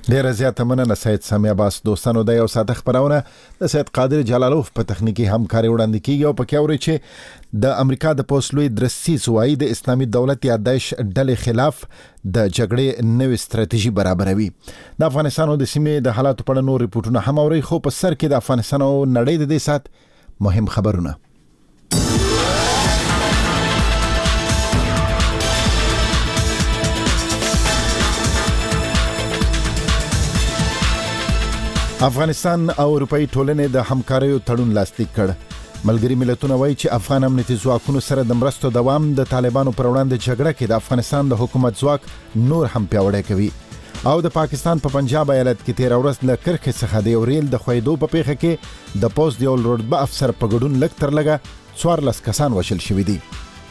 ډیره زیاته مننه سید سامی عباس. دوستانو د یو ساعت خبرونه د سید قادر جلالوف په تخنیکی همکاري وړاندې کیږي او پکې اوري چې د امریکا د پوسټلوی درسي سوای د اسلامي دولت یا داعش ډلې خلاف د جګړې نوې ستراتیژي برابروي. د افغانستان د سیمې د حالاتو په اړه نور ریپورتونه هم اوري، خو په سر کې د افغانستان او نړۍ د دې سات مهم خبرونه. افغانستان او اروپאי ټولنې د همکاریو تړون لاسلیک کړ. ملګری ملتونه وایي چې افغان امنیتي ځواکونو سره د مرستو دوام د طالبانو پر وړاندې جګړه کې د افغانستان د حکومت ځواک نور هم پیاوړی کوي. او د پاکستان په پنجاب ایالت کې 13 ورځ له کرخې څخه د یو ریل د خویدو په پیښه کې د پوسټ یو رتبه افسر په ګډون لږ تر لږه 14 کسان وژل شوي دي.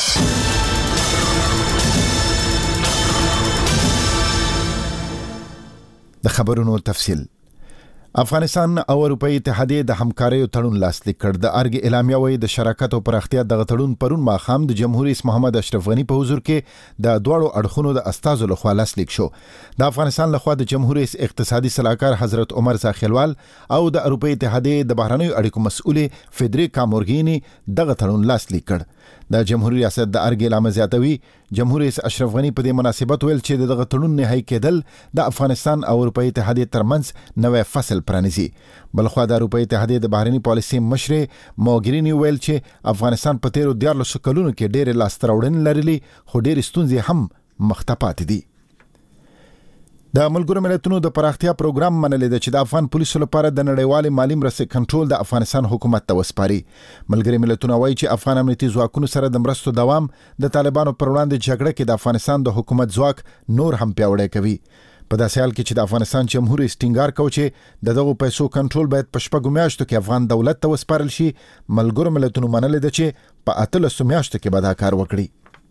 د خبرونو تفصیل. افغانستان او اروپאי اتحادیه د همکاریو تړون لاسلیک کړ. د ارګ اعلامیه وایي د شراکت او پراختیا دغه تړون پرون ماښام د جمهور رئیس محمد اشرف غنی په حضور کې د دوړو اړخونو د استازو لخوا لاسلیک شو. د افغانستان لخوا د جمهور رئیس اقتصادي صلاحکار حضرت عمر زاخیلوال او د اروپאי اتحادیه د بهرنیو اړیکو مسؤل فدریکا مورګینی دغه تړون لاسلیک کړ. د جمهوریت ریاست د ارګ اعلامیه زیاتوي جمهور رئیس اشرف غنی په دې مناسبت ویل چې دغه تړون نهایی کېدل د افغانستان او اروپאי اتحادیه ترمنځ نوې فصل پرانیزي. بلخوا د اروپאי اتحادیه د بهرنی پالیسي مشر موګرینی ویل چې افغانستان په 13 کلونو کې ډېر لاستر وړاندې لري، خو ډېر ستونزې هم مخته پاتې دي. د ملګرو ملتونو د پراختیا پروګرام منلې ده چې د افغان پولیسو لپاره د نړیوال مالی مرستې کنټرول د افغانستان حکومت ته وسپاري. ملګري ملتونه وایي چې افغان امنیتي ځواکونو سره د مرستو دوام د طالبانو پر وړاندې جګړه کې د افغانستان د حکومت ځواک نور هم پیاوړی کوي. په داسې حال کې چې د افغانستان جمهور رئیس ټینګار کوي چې دغه پیسو کنټرول باید په 6 میاشتو کې افغان دولت ته وسپارل شي، ملګرو ملتونو منلې ده چې په 18 میاشتو کې به دا کار وکړي.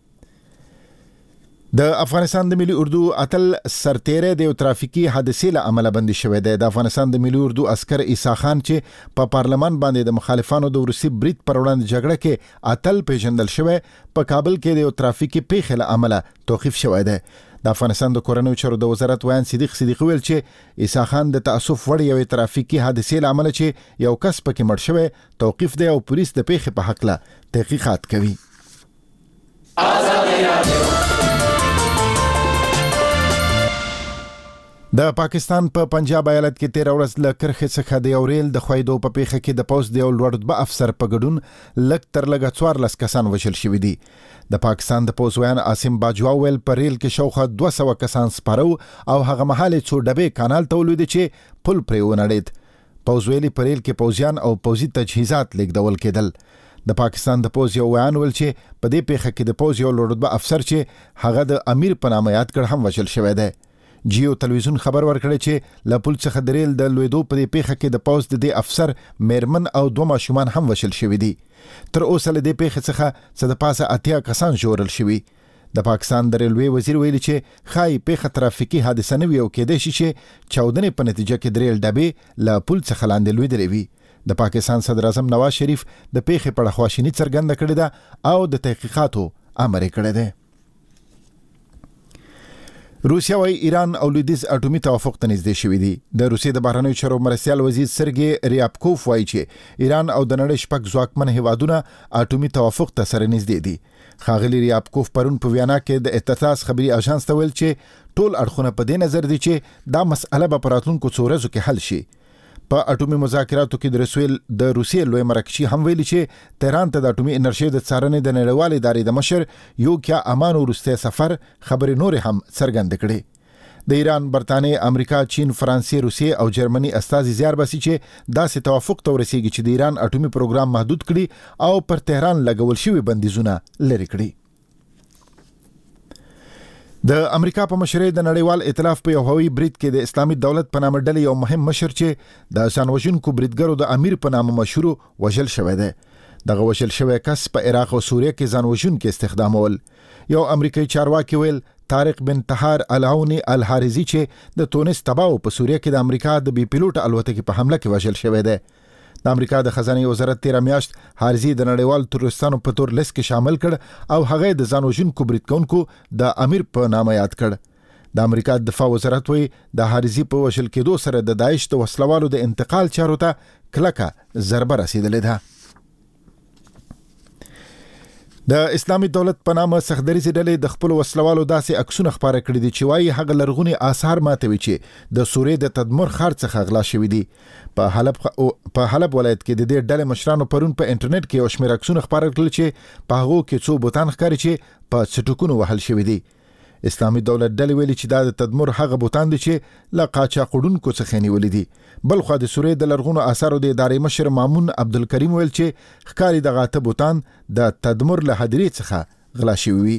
د افغانستان د ملي اردو اتل سرتیری د ترافیکي حادثې له امله بندي شوی دی. د افغانستان د ملي اردو عسكر عیسی خان چې په پارلمان باندې د مخالفانو د روسي برید پر وړاندې جګړه کې اتل پیژندل شوی، په کابل کې د ترافیکي پیښې له امله توقیف شوی دی. د افغانستان د کورنیو چارو د وزارت ویان صدیق ویل چې عیسی خان د تاسف وړ یو ترافیکي حادثې له امله چې یو کس پکې مړ شوی توقیف دی او پولیس د پیښې په حق له تحقیقات کوي. د پاکستان په پنجاب ایالت کې 13 ورځ له کرخې څخه د یو ریل د خویدو په پیښه کې د پوسټ یو رتبه افسر په ګډون لږ تر لږه 14 کسان وژل شوي دي. د پاکستان د پوځ ویان عاصم باجوا ویل په ریل کې شاوخوا 200 کسان سپارو او هغه مهال څو ډبې کانال ته ولوېدې چې پل پرې ونړېد. پوځ ویلي په ریل کې پوځیان او پوځي تجهیزات لیږدول کېدل. د پاکستان د پوځ یو ویان ویل چې په دې پیښه کې د پوځ یو رتبه افسر چې هغه د امیر په نامه یاد کړ هم وژل شوی دی. جیو تلویزیون خبر ورکړی چې له پل څخه د ریل د لوېدو په دې پیښه کې د پوځ د دې افسر میرمن او 2 ماشومان هم وژل شوي دي. تر اوسه له دې پیښې څخه څه د پاسه 80 کسان ژغورل شوي. د پاکستان د ریلوی وزیر ویلي چې خای پیښه ترافیکي حادثه نه وي او کېدای شي چې چاودنې په نتیجه کې د ریل ډبې له پل څخه لاندې لوېدلې وي. د پاکستان صدر اعظم نواز شریف د پیښې په اړه خواشیني څرګنده کړې ده او د تحقیقاتو امر یې کړی دی. روسیا وايي ایران او لویدیځ اټومي توافق ته نږدې شوي دي. د روسیې د بهرنیو چارو مرستیال وزیر سرګي ریابکوف وايي چې ایران او د نړۍ 6 ځواکمن هیوادونه اټومي توافق ته سره نږدې دي. ښاغلي ریابکوف پرون په ویانا کې د اتصال خبري اژانس ته ویل چې ټول اړخونه په دې نظر دي چې دا مسأله به په راتلونکو څو ورځو کې حل شي. په اټومي مذاکراتو کې د روسیې لوی مرکزي هم ویلي چې تهران ته د اټومي انرژي د څارنې د نړیوالې ادارې د مشر یوکیا امانو وروستی سفر خبرې نور هم څرګندې کړې. د ایران، برتانیې، امریکا، چین، فرانسې، روسیې او جرمني استازي زیار باسي چې داسې توافق ته ورسیږي چې د ایران اټومي پروګرام محدود کړي او پر تهران لګول شوي بندیزونه لرې کړي. د امریکا په مشرۍ د نړیوال ائتلاف په یو هوایي برید کې د اسلامي دولت په نامه ډلې یو مهم مشر چې د ځانوژونکو بریدګرو د امیر په نامه مشهور وژل شوی دی. دغه وژل شوی کس په عراق او سوریه کې ځانوژونکي استخدامول. یو امریکایي چارواکي ویل طارق بن طهار العوني الحارزي چې د تونس تباو په سوریه کې د امریکا د بي پیلوټ الوتکې په حمله کې وژل شوی دی. د امریکا د خزانه وزارت 13 میاشت حارزي د نړیوال تروریستانو په تور لیست کې شامل کړ او هغه د ځانوژونکو بریدکونکو د امیر په نامه یاد کړ. د امریکا دفاع وزارت وایي د حارثي په وژل کېدو سره د داعش د وسلوالو د انتقال چارو ته کلکه ضربه رسیدلې ده. د اسلامي دولت په نامه سختدریزې ډلې د خپل وسلوالو داسې عکسونه خپاره کړي دي چې وايي هغه لرغوني آثار ماتوي چې د سوریې د تدمر ښار څخه غلا شوي دي. په حلب ولایت کې د دې ډلې مشرانو پرون په انټرنیټ کې یو شمېر عکسونه خپاره کړل چې په هغو کې څو بوتان ښکاري چې په څټکونو وهل شوي دي. اسلامي دولت ډلې ویلي چې دا د تدمر هغه بوتان دي چې له قاچاقوړونکو څخه نیولې دي. بل خو د سوریې د لرغونو آثارو د ادارې مشر مامون عبدالکریم ویل چې ښکاري دغه اته بوتان د تدمر له هدیرې څخه غلا شوي وي.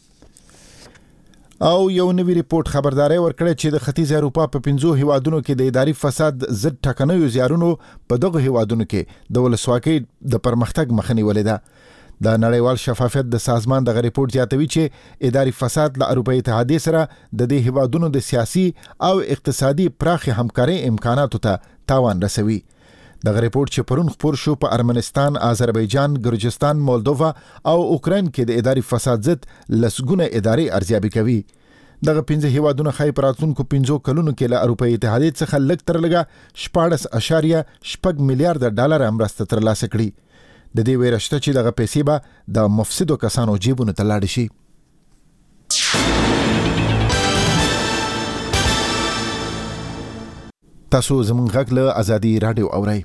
او یو نوی ریپورت خبرداري ورکړه چې د ختیځ اروپا په 5 هیوادونو کې د اداري فساد ضد ټکنیو زیارونو په دغه هیوادونو کې د ولسواکۍ د پرمختګ مخه نیولې ده. د نړیوال شفافیت د سازمان دغه ریپورت زیاتوي چې اداري فساد له اروپایي اتحادیې سره د دې هیوادونو د سیاسي او اقتصادي پراخې همکارۍ امکاناتو ته تاوان رسوي. دغه ریپورت چې پرون خپور شو په ارمنستان، آذربایجان، ګرجستان، مولدووا او اوکراین کې د اداري فساد ضد لسګونه ادارې ارزیابي کوي. دغه 5 هیوادونه خای پر راتلونکو 5 کلونو کې له اروپایي اتحادیې څخه لږ تر لږه 14.6 میلیارډ ډالر مرسته ترلاسه کړي. د دې ویره شته چې دغه پیسې به د مفسدو کسانو جیبونو ته لاړې شي. تاسو زموږ غږ له ازادي رادیو اورئ.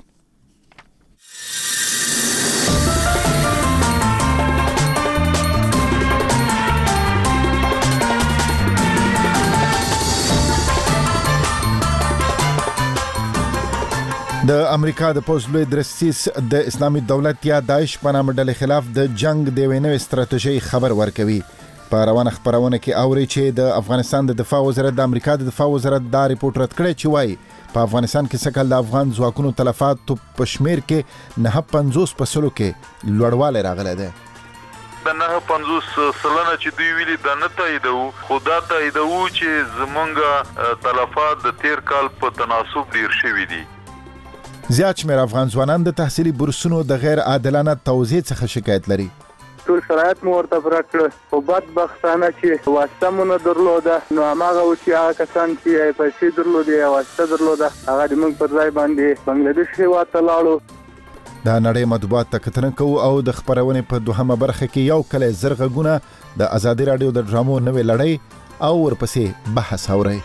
د امریکا د پوز لوی درستیز د اسلامي دولت یا داعش په نامه ډلې خلاف د جنگ د وینوي ستراتیژي خبر ورکوي. په روانه خبرونه کې اوري چې د افغانستان د دفاع وزارت د امریکا د دفاع وزارت دا ریپورت رد کړی چې وايي په افغانستان کې څخه د افغان ځواکونو تلفات په شمیر کې 950% کې لوړوالی راغلی دی. د 950% چې دوی ویلي دا نه تاییدو، خو دا تاییدو چې زمونږ تلفات د تیر کال په تناسب ډیر شوي دي. زیات شمېر افغان ځوانان د تحصیلي بورسونو د غیر عادلانه توزیع څخه شکایت لري. ټول شرایط مو ورته پوره کړل، خو بدبختانه چې واسطه مو نه درلوده، نو هماغه و چې هغه کسان چې پیسې درلودې یا واسطه درلوده هغه د موږ پر ځای باندې بنګلادیش هېواد ته لاړو. د نړۍ مطبوعات ته کتنه کوو او د خپرونې په دوهمه برخه کې یو کلی زر غږونه د ازادي راډیو د ډرامو نوې لړۍ او ورپسې بحث اورئ.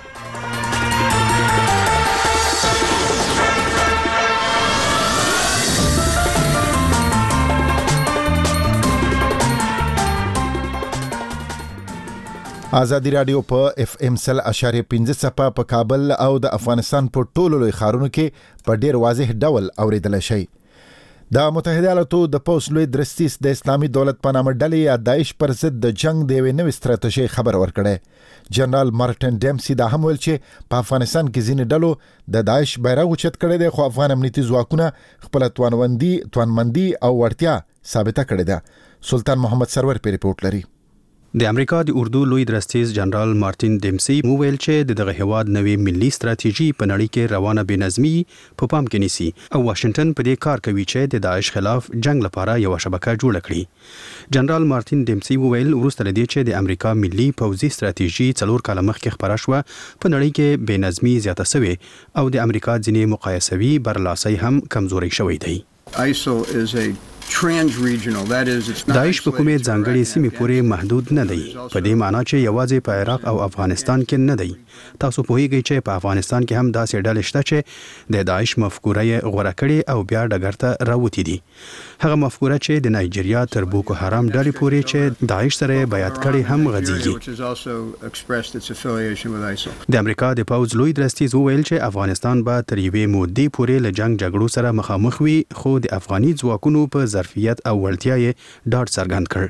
ازادي راډیو په FM 100.5 صفه په کابل او د افغانستان په ټولو لوی ښارونو کې په ډیر واضح ډول اوریدل شي. د متحده ایالاتو د پوز لوی درستیز د اسلامي دولت په نامه ډلې یا داعش پر ضد د جنگ د یوې نوې ستراتیژۍ خبر ورکړی. جنرال مارټن ډیمسي دا هم ویل چې په افغانستان کې ځینې ډلو د داعش بیرغ اوچت کړی دی، خو افغان امنیتي ځواکونه خپل توانمندي او وړتیا ثابته کړې ده. سلطان محمد سرور په ریپورت لري. د امریکا د اردو لوی درستیز جنرال مارټن ډیمسي وویل چې دغه هیواد نوې ملي ستراتیژي په نړۍ کې روانه بېنظمي په پام کې نیسي او واشنگټن په دې کار کوي چې د داعش خلاف جنگ لپاره یو شبکه جوړه کړي. جنرال مارټن ډیمسي وویل وروسته لدې چې د امریکا ملي پوځي ستراتیژي 4 کال مخکې خبره شوه، په نړۍ کې بېنظمي زیاته شوې او د امریکا ځینې مقایسوي برلاسي هم کمزوري شوی دی. ISIL is a trans-regional, that is, it's not داعش په کومې ځانګړې سیمې پورې محدود نه دی، په دې معنی چې یوازې په عراق او افغانستان کې نه دی. تاسو پوهیږئ چې په افغانستان کې هم داسې ډلې شته چې د داعش مفکوره یې غوره کړې او بیا ډګر ته راوتې دي. هغه مفکوره چې د نایجیریا تر بوکو حرام ډلې پورې چې داعش سره بیعت کړي هم غځېږي. د امریکا د پوځ لوی درستیز وویل چې افغانستان به تر یوې مودې پورې له جنگ جګړو سره مخامخ وي، خو د افغاني ځواکونو په ظرفیت او وړتیا یې ډاډ څرګند کړ.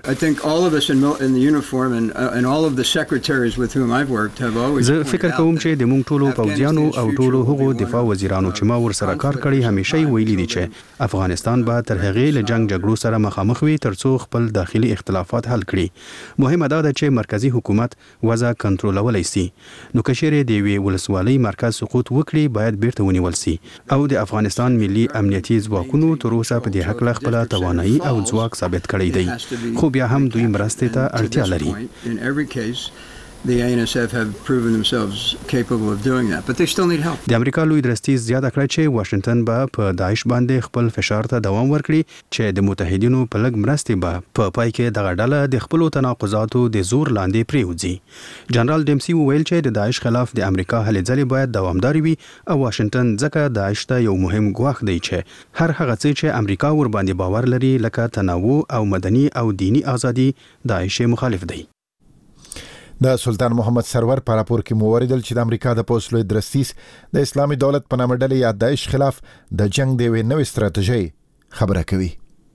زه فکر کوم چې د موږ ټولو پوځیانو او ټولو هغو دفاع وزیرانو چې ما ورسره کار کړی همیشه ویلي دي چې افغانستان به تر هغې له جنگ جګړو سره مخامخ وي ترڅو خپل داخلي اختلافات حل کړي. مهمه دا ده چې مرکزی حکومت وضع کنټرولولی سي، نو که چیرې د یوې ولسوالۍ مرکز سقوط وکړي باید بیرته ونیول سي او د افغانستان ملي امنیتي ځواکونو تر اوسه په دې هکله خپله توانایي او ځواک ثابت کړی دی، خو بیا هم دوی مرستې ته اړتیا لري. The ANSF have proven themselves capable of doing that, but they still need help. د امریکا لوی درستیز زیاته کړه چې واشنگټن به په داعش باندې خپل فشار ته دوام ورکړي چې د متحدینو په لګ مرستې به په پای کې دغه ډله د خپل تناقضاتو د زور لاندې پریوځي. جنرال ډیمسي وویل چې د داعش خلاف د امریکا هلې ځلې باید دوامداري وي او واشنگټن ځکه داعش ته یو مهم ګواښ دی چې هر هغه څه چې امریکا ور باندې باور لري لکه تنوع او مدني او دینی ازادي داعش مخالف دی. د سلطان محمد سرور په راپور کې موریدل چې د امریکا د پولیس لوی درستیز د اسلامي دولت په نامه ډلې یا داعش خلاف د جنگ د یوې نوې ستراتیژۍ خبره کوي.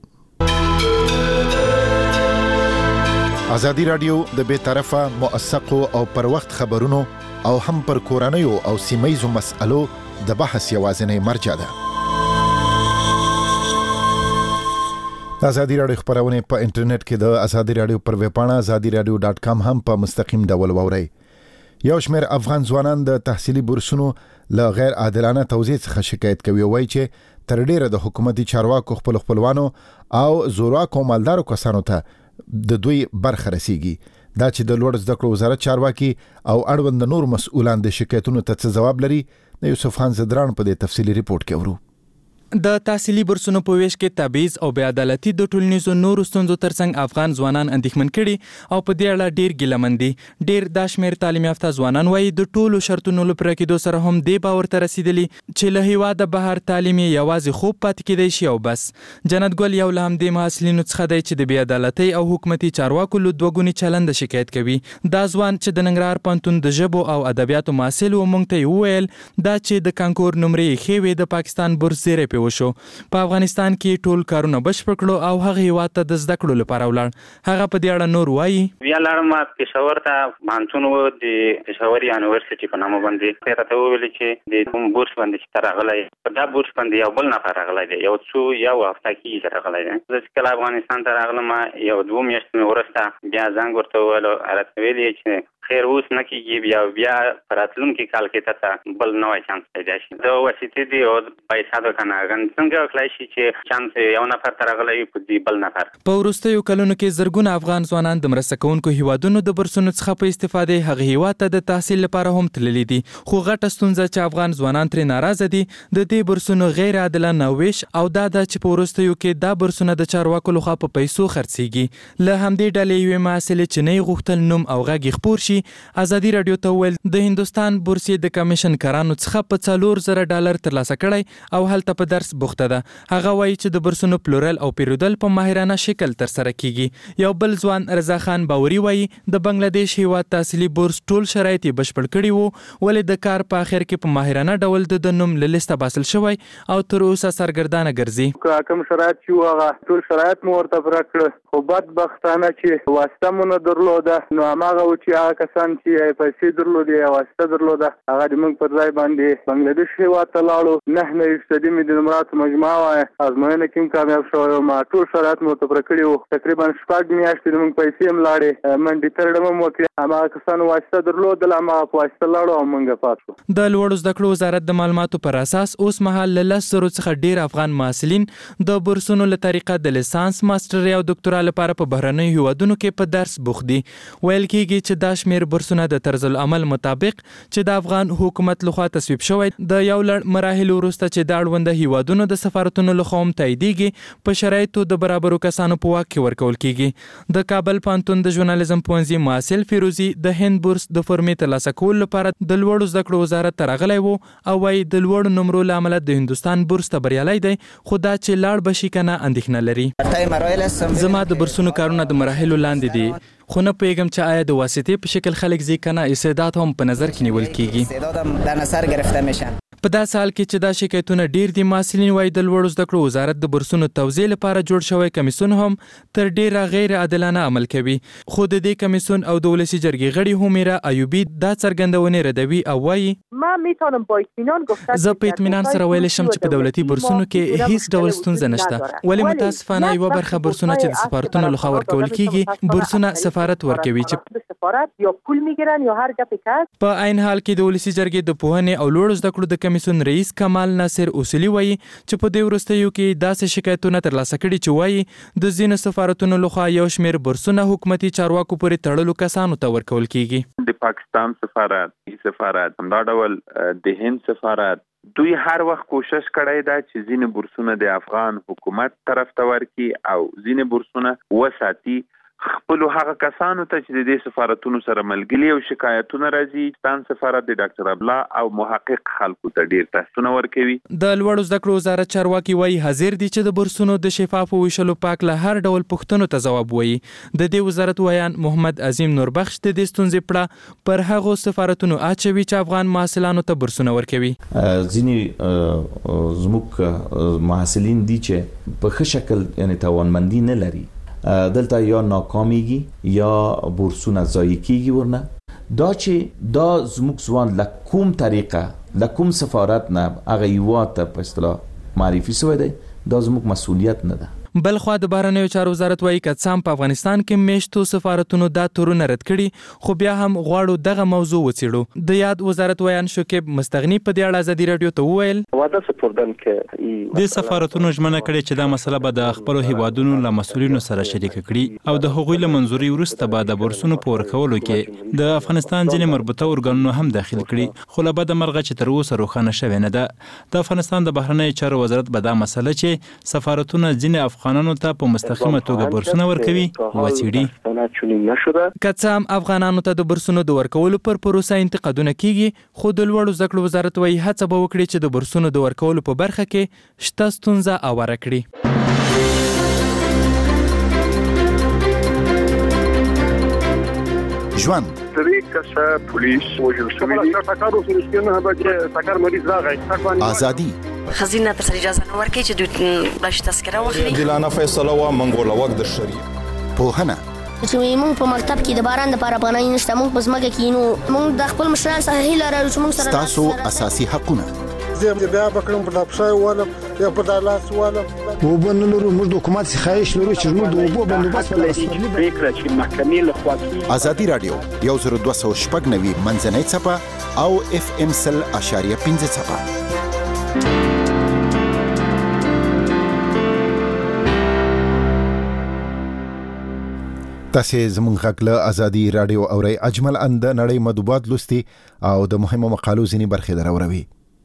ازادي رادیو د بې طرفه موثقو او پر وخت خبرونو او هم پر کورنیو او سیمه‌یزو مسألو د بحث یوازینی مرجع ده. ازادي رادیو خبرونه په انټرنیټ کې د ازادي رادیو پر ویب پاڼه azadiradiow.com هم په مستقیم ډول واورئ. یو شمېر افغان ځوانان د تحصیلي بورسونو له غیر عادلانه توزیع څخه شکایت کوي او وایي چې تر ډیره د حکومتي چارواکو خپلوانو او زورواکو مالدارو کسانو ته د دوی برخه رسیږي. دا چې د لوړ زده کړو وزارت چارواکي او اړوند نور مسؤلان د شکایتونو ته څه ځواب لري، د یوسف خان زدران په دې تفصیلي ریپورت کې ورو. د تحصیلي بورسونو په ویش کې تبعیض او بې عدالتي د ټولنیزو نورو ستونزو ترڅنګ افغان ځوانان اندېښمن کړي او په دې اړه ډېر ګیلمن دي. ډېر دا شمېر تعلیم یافته ځوانان وایي د ټولو شرطونو له پوره کېدو سره هم دې باور ته رسېدلي چې له هېواده بهر تعلیم یې یوازې خوب پاتې کېدی شي او بس. جنت ګل یو له همدې محصلینو څخه دی چې د بې عدالتۍ او حکومتي چارواکو له دوه ګوني چلنده شکایت کوي. دا ځوان چې د ننګرهار پوهنتون د ژبو او ادبیاتو محصل و موږ ته یې وویل دا چې د کانکور نمرې یې ښې وې د پاکستان بورس زیری پې وشو. په افغانستان کې ټول کارونه بشپړ کړو او هغه هیواد ته د زده کړو لپاره ولاړ. هغه په دې اړه نور وایي. بیا لاړم پېښور ته، پوهنتون و د پېښور یونیورسيټي په نامه باندې. راته وویل چې د کوم بورس باندې چې ته راغلی، په دا بورس باندې یو بل نفر راغلی دی، یو هفته کېږي چې راغلی دی. زه چې کله افغانستان ته راغلم یو 2 میاشتې مې وروسته بیا زنګ ورته وویل، راته ویل یې چې خیر اوس نه کېږي، بیا په راتلونکي کال کې ته بل نوی چانس پیدا شي. د واسطې دی او پیسې د کناګن څنګه وکړای شي چې چانس یو نفر ته راغلی په دې بل نفر. په وروستیو کلونو کې زرګونه افغان ځوانان د مرسته کوونکو هیوادونو د بورسونو څخه په استفادې هغه هیواد ته د تحصیل لپاره هم تللي دي. خو غټه ستونزه چې افغان ځوانان ترې ناراضه دي د دې بورسونو غیر عادلانه ویش او دا ده چې په وروستیو کې دا بورسونه د چارواکو لخوا په پیسو خرڅېږي. له همدې ډلې یوې محصلې چې نه یې غوښتل نوم او غږ خپور شي ازادي رادیو ته وویل د هندوستان بورسې د کمیشن کارانو څخه په $4,000 ترلاسه کړی او هلته په درس بوخته ده. هغه وایي چې د بورسونو پلورل او پیرودل په ماهرانه شکل ترسره کیږي. یو بل ځوان رضا خان باوري وایي د بنگلاديش هیواد تحصیلي بورس ټول شرایط یې بشپړ کړي وو، ولې د کار په اخر کې په ماهرانه ډول د نوم له لیسته باسل شوی او تر اوسه سرګردانه ګرځي. کوم شرایط چې هغه ټول شرایط مو ورته پوره کړل، خو بدبختانه چې واسطه مو نه درلوده، نو هغه و چې هغه کسان چې پیسې درلودې یا واسطه درلوده هغه د موږ پر ځای باندې بنگلاديش هیواد ته لاړو. 9% مې د نمراتو مجموعه وه، ازموینه کې هم کامیاب شوی وم. ټول شرایط مو ورته پوره کړي وو. تقریبا 6 میاشتې موږ پیسې هم لاړې، منډې ترډم هم وکړې. هماغه کسانو واسطه درلودله، هماغه په واسطه لاړو او موږ پات شو. د لوړو زده کړو وزارت د معلوماتو پر اساس اوس مهال له 10,000 څخه ډیر افغان محصلین د بورسونو له طریقه د لیسانس، ماستري او ډاکټرا لپاره په بهرنیو هیوادونو کې په درس بوخت دي. ویل کېږي چې دا شمېر بورسونه د طرز العمل مطابق چې د افغان حکومت لخوا تصویب شوی د یو لړ مراحلو وروسته چې د اړونده هیوادونو د سفارتونو لخوا هم تاییدیږي په شرایطو د برابرو کسانو په واک کې ورکول کېږي. د کابل پوهنتون د ژورنالیزم پوهنځي محصل فیروزي د هند بورس د فورمې ترلاسه کولو لپاره د لوړو زده کړو وزارت ته راغلی و او وايي د لوړو نمرو له امله د هندوستان بورس ته بریالی دی، خو دا چې لاړ به شي که نه اندېښنه لري. زما د بورسونو کارونه د مراحلو لاندې دي، خو نه پوهېږم چې آیا د واسطې په شکل خلک ځي که نه، استعداد هم په نظر کې نیول کېږي. په داسې حال کې چې دا شکایتونه ډیر دي، محصلین وایي د لوړو زده کړو وزارت د بورسونو توزیع لپاره جوړ شوی کمیسیون هم تر ډیره غیر عادلانه عمل کوي. خو د دې کمیسیون او د ولسي جرګې غړي همیرا ایوبی دا څرګندونې ردوي او وایي زه په اطمینان سره ویلی شم چې په دولتي بورسونو کې هیڅ ډول ستونزه نشته، ولې متاسفانه یوه برخه بورسونه چې د سفارتونو لخوا ورکول کیږي بورسونه سفارت ورکوي چې په عین حال کې د ولسي جرګې د پوهنې او لوړو زده کړو د کمیسیون رئیس کمال ناصر اصولي وایي چې په دې وروستیو کې داسې شکایتونه ترلاسه کړي چې وایي د ځینو سفارتونو لخوا یو شمېر برسونه حکومتي چارواکو پورې تړلو کسانو ته ورکول کیږي. د پاکستان سفارت همدا ډول د هند سفارت دوی هر وخت کوشش کړی دا چې ځینې برسونه د افغان حکومت طرف ته ورکړي او ځینې برسونه وساتي خپل هغه کسانو ته چې د دې سفارتونو سره ملګري او شکایتونه راځي. پاکستان سفارت د ډاکټر ابلا او محقق خلکو ته ډیر تاسونه ورکوي. د لوړو زده کړو وزارت چارواکي وایي حاضر دي چې د برسونو د شفافو ویشلو پاک له هر ډول پوښتنو ته ځواب وایي. د دې وزارت ویان محمد عظیم نوربخش د دې ستونزې پړه پر هغو سفارتونو اچوي چې افغان محصلانو ته برسونه ورکوي. ځینې زموږ محصلین دي چې په ښه شکل یعنی توانمندي نه لري، دلته یا ناکامیږي یا بورسونه ضایع کیږي ورنه. دا چې دا زموږ ځوان له کوم طریقه له کوم سفارت نه هغه هیواد ته په اصطلاح معرفي شوی دی، دا زموږ مسؤلیت نه ده. بلخوا د بهرنیو چارو وزارت وایي که څه هم په افغانستان کې میشتو سفارتونو دا تورونه رد کړي خو بیا هم غواړو دغه موضوع وڅېړو. د یاد وزارت ویان شکیب مستغني په دې اړه ازادي راډیو ته وویل د سفارتونو ژمنه کړې چې دا مسله به د خپلو هیوادونو له مسؤلینو سره شریکه کړي او د هغوی له منظوري وروسته به د برسونو په ورکولو کې د افغانستان ځینې مربوطه ارګانونو هم داخل کړي. خو له بده مرغه چې تر اوسه روښانه شوې نه ده. د افغانستان د بهرنیو چارو وزارت به دا مسله چې سفارتونه ځینې افغانانو ته په مستقیمه توګه برسونه ورکوي وڅېړي. که څه هم افغانانو ته د برسونو د ورکولو پر پروسه انتقادونه کیږي خو د لوړو زده کړو وزارت وایي هڅه به وکړي چې د برسونو د ورکولو په برخه کې شته ستونزه اواره کړي. ژوند ازادي خزینه تر اجازه نه ورکړي چې دوی بلش تذکره واخلي. عادلانه فیصله و منګوله وخت در شریعه پوهنه چې موږ په مکتب کې د باران لپاره افغانۍ نشته، موږ په ځمکه کې نو موږ د خپل مشرانو څخه هیله لرو چې موږ سره تاسو اساسي حقونه زه بیا بکړم په دپشای ولم یا په دالاس ولم وبن لرو موږ د حکومت خواهش لرو چې موږ د اوبو بندوبست ولرو فکر چې محکمې له خوا ازادي رادیو 1290 منځنۍ صفه او FM 100.5 صفه. تاسو زموږ غږ له ازادي رادیو اورئ. اجمل اند نړۍ مطبوعات لوستي او د مهمو مقالو ځینې برخې دراوروي.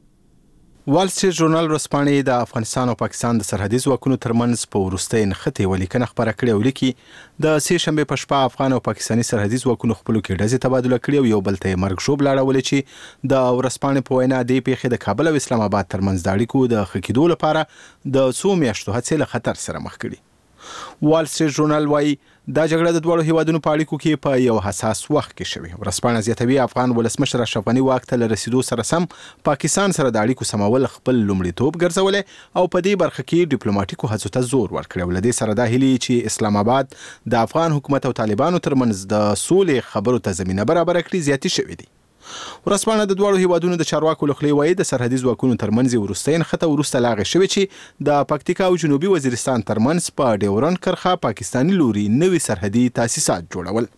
وال سټریټ ژورنال ورځپاڼې د افغانستان او پاکستان د سرحدي ځواکونو ترمنځ په وروستۍ نښتې ولیکنه خپره کړې او لیکي د سې شنبې په شپه افغان او پاکستاني سرحدي ځواکونو خپلو کې ډزې تبادله کړې او یو بل ته مرګ ژوبله اړولې چې د ورځپاڼې په وینا دې پیښې د کابل او اسلام آباد ترمنځ د اړیکو د ښه کېدو لپاره د څو میاشتو هڅې له خطر سره مخ کړي. وال سټریټ ژورنال وایي دا جګړه د دواړو هیوادونو په اړیکو کې په یو حساس وخت کې شوې. ورځپاڼه زیاتوي افغان ولسمشر اشرف غني واک ته له رسیدو سره سم پاکستان سره د اړیکو سمول خپل لومړیتوب ګرځولی او په دې برخه کې ډیپلوماټیکو هڅو ته زور ورکړی او له دې سره دا هیلې چې اسلام آباد د افغان حکومت او طالبانو ترمنځ د سولې خبرو ته زمینه برابره کړي زیاتې شوې دي. ورځپاڼه د دواړو هیوادونو د چارواکو له خولې وایي د سرحدي ځواکونو ترمنځ وروستۍ نښته وروسته لا هغې شوې چې د پکتیکا او جنوبي وزیرستان ترمنځ په ډیورنډ کرښه پاکستاني لوري نوي سرحدي تاسیسات جوړول.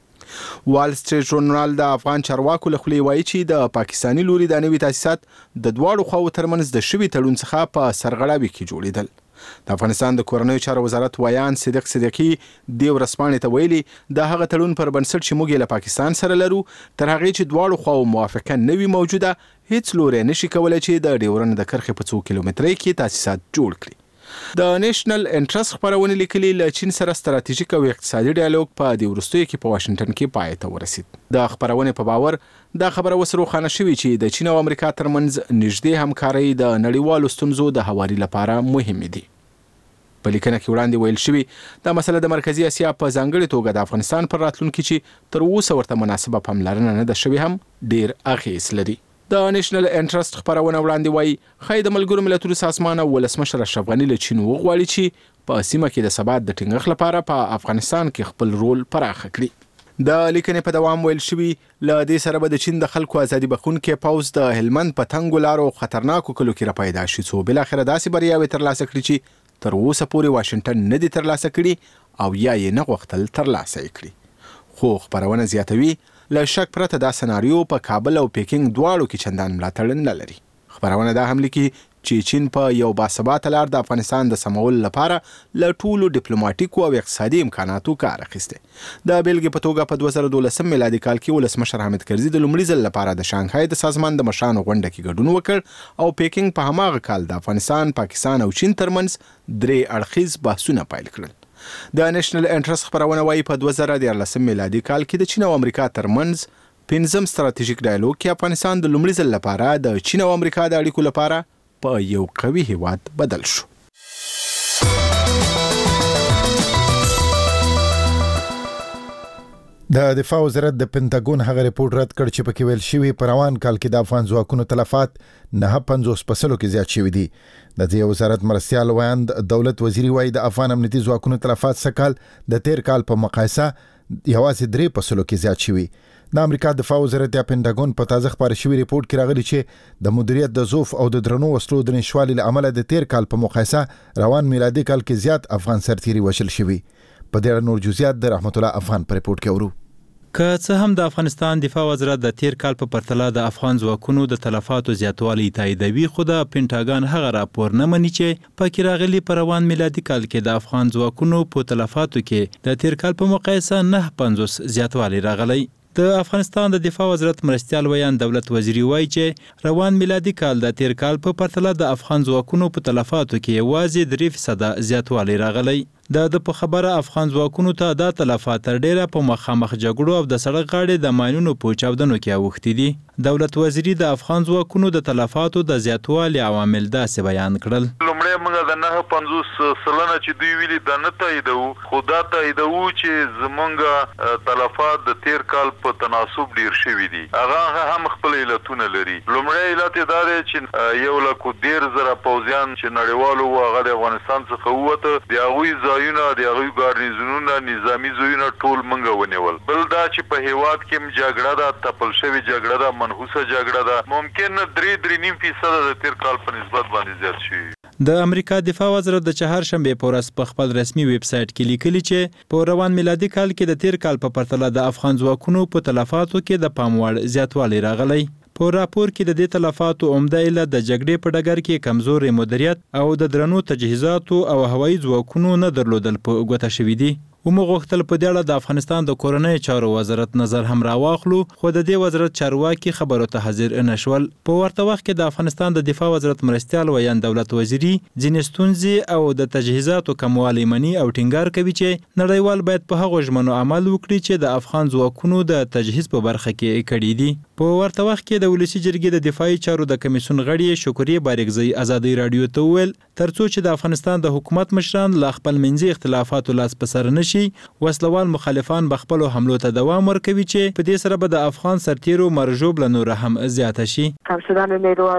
وال سټریټ ژورنال د افغان چارواکو له خولې وایي چې د پاکستاني لوري دا نوي تاسیسات د دواړو خواو ترمنځ د شوي تړون څخه په سرغړاوي کې جوړېدل. د افغانستان د کورنیو چارو وزارت ویان صدیق صدیقي د ورځپاڼې ته ویلي د هغه تړون پر بنسټ چې موږ یې له پاکستان سره لرو تر هغې چې دواړو خواو موافقه نه وي موجوده هیڅ لوری نشي کولی چې د ډیورنډ د کرښې په 2 کیلومترۍ کې تاسیسات جوړ کړي. د نیشنل انټرست خپرونې لیکلي له چین سره ستراتیژیک او اقتصادي ډایالوګ په دې وروستیو کې په واشنګټن کې پای ته ورسید. د خپرونې په باور دا خبره اوس روښانه شوې چې د چین او امریکا ترمنځ نږدې همکارۍ د نړیوالو ستونزو د هواري لپاره مهمې دي. په لیکنه کې وړاندې ویل شوي دا مسله د مرکزي اسیا په ځانګړې توګه د افغانستان پر راتلونکي چې تر اوسه ورته مناسبه پاملرنه نه ده شوې هم ډیر اغیز لري. د نیشنل انټرست خپرونه وړاندې وایي ښایي د ملګرو ملتونو سازمان او ولسمشر اشرف غني له چین وغواړي چې په سیمه کې د ثبات د ټینګښت لپاره په افغانستان کې خپل رول پراخه کړي. د لیکنې په دوام ویل شوي له دې سره به د چین د خلکو ازادي بخښونکی پوځ د هلمند په تنګو لارو خطرناکو کلو کې راپیدا شي څو بالاخره داسې بریاوې ترلاسه کړي چې تر اوسه پورې واشنګټن نه دي ترلاسه کړي او یا یې نه غوښتل ترلاسه یې کړي. خو خپرونه زیاتوي له شک پرته دا سناریو په کابل او پیکینګ دواړو کې چندان ملاتړ نه لري. خبرونه دا هم لیکي چې چین په یو باثباته لار د افغانستان د سمول لپاره له ټولو ډیپلوماټیکو او اقتصادي امکاناتو کار اخیسته. د بیلګې په توګه په 2012 میلادي کال کې ولسمشر حامد کرزي د لومړي ځل لپاره د شانګهای د سازمان د مشرانو غونډه کې ګډون وکړ او پیکینګ په هماغه کال د افغانستان، پاکستان او چین ترمنځ 3 اړخیز بحثونه پیل کړل. د نېشنل انټرست خبرونه وايي په 2014 میلادي کال کې د چین او امریکا ترمنځ 5م ستراتیژیک ډایالوګ کې افغانستان د لومړي ځل لپاره د چین او امریکا د اړیکو لپاره په یو قوي هیواد بدل شو. د دفاع وزارت د پینټاګون هغه ریپورت رد کړ چې پکې ویل شوی په روان کال کې د افغان ځواکونو تلفات 950% کې زیات شوي دي. د دې وزارت مرستیال ویاند دولت وزیری وايي د افغان امنیتي ځواکونو تلفات سکهال د تیر کال په مقایسه یوازې 3% کې زیات شوي. د امریکا دفاع وزارت یا پینټاګون په تازه خبر شوی ریپورت کې راغلی چې د مدیریت د ضعف او د درنو وسلو د نشوالي له امله د تیر کال په مقایسه روان میلادي کال کې زیات افغان سرتیري وشل شوي. په دې اړه نور جزئیات د رحمت الله افغان په ریپورت کې اورو. که څه هم د افغانستان دفاع وزارت د تیر کال په پرتله د افغان ځواکونو د تلفاتو زیاتوالی تاییدوي، خو د پینټاګون هغه راپور نه مني چې پکې راغلي په روان میلادي کال کې د افغان ځواکونو په تلفاتو کې د تیر کال په مقایسه 950 زیاتوالی راغلی. د افغانستان د دفاع وزارت مرستیال ویان دولت وزیری وایي چې روان میلادي کال د تیر کال په پرتله د افغان ځواکونو په تلفاتو کې یوازې 3% زیاتوالی راغلی. د په خبره افغان ځواکونو ته د تلفات تر ډیره په مخامخ جګړو او د سړک غاړې د ماینونو په چاودنو کې اوښتي دي. دولت وزیری د افغان ځواکونو د تلفاتو د زیاتوالي عوامل داسې بیان کړل. لومړی موږ د 950% چې دوی ویلي دا نه تاییدو، خو دا تاییدو چې زمونږ تلفات د تیر کال په تناسب ډیر شوي دي. هغه هم خپل علتونه لري. لومړی علت دا دی چې 1,10,000 پوځیان چې نړیوالو هغه د افغانستان څخه ووته، د هغوی ځایونه، د هغوی ګارنیزونونه، نظامي ځایونه ټول موږ ونیول. بل دا چې په هیواد کې جګړه ده، تپل شوې جګړه ده، منحوسه جګړه ده، ممکن 3.5% د تیر کال په نسبت باندې زیات شي. د امریکا دفاع وزارت د چهارشنبه په ورځ په خپل رسمي ویب سټ کې لیکلي چې په روان میلادي کال کې د تیر کال په پرتله د افغان ځواکونو په تلفاتو کې د پام وړ زیاتوالی راغلی. په راپور کې د دې تلفاتو عمده علت د جګړې په ډګر کې کمزوري مدیریت او د درنو تجهیزاتو او هوایي ځواکونو نه درلودل په ګوته شوي دي. ومو غوښتل په دې اړه د افغانستان د کورنۍ چارو وزارت نظر هم راواخلو، خو د دې وزارت چارواکي خبرو ته حاضر نشول. په ورته وخت کې د افغانستان د دفاع وزارت مرستیال ویان دولت وزیری ځینې ستونزې او د تجهیزاتو کموالی مني او ټینګار کوي چې نړیوال باید په هغو ژمنو عمل وکړي چې د افغان ځواکونو د تجهیز په برخه کې کړي دي. په ورته وخت کې د ولسی جرګې د دفاعي چارو د کمیسیون غړي شکرې بارګزی ازادي رادیو ته ویل ترڅو چې د افغانستان د حکومت مشران لا خپل منځي اختلافاتو لاس په سر نشي، وسلوال مخالفان بخپل حملو ته دوام ورکوي چې په دې سره به د افغان سرتیرو مرجوب لنور هم زیاته شي. د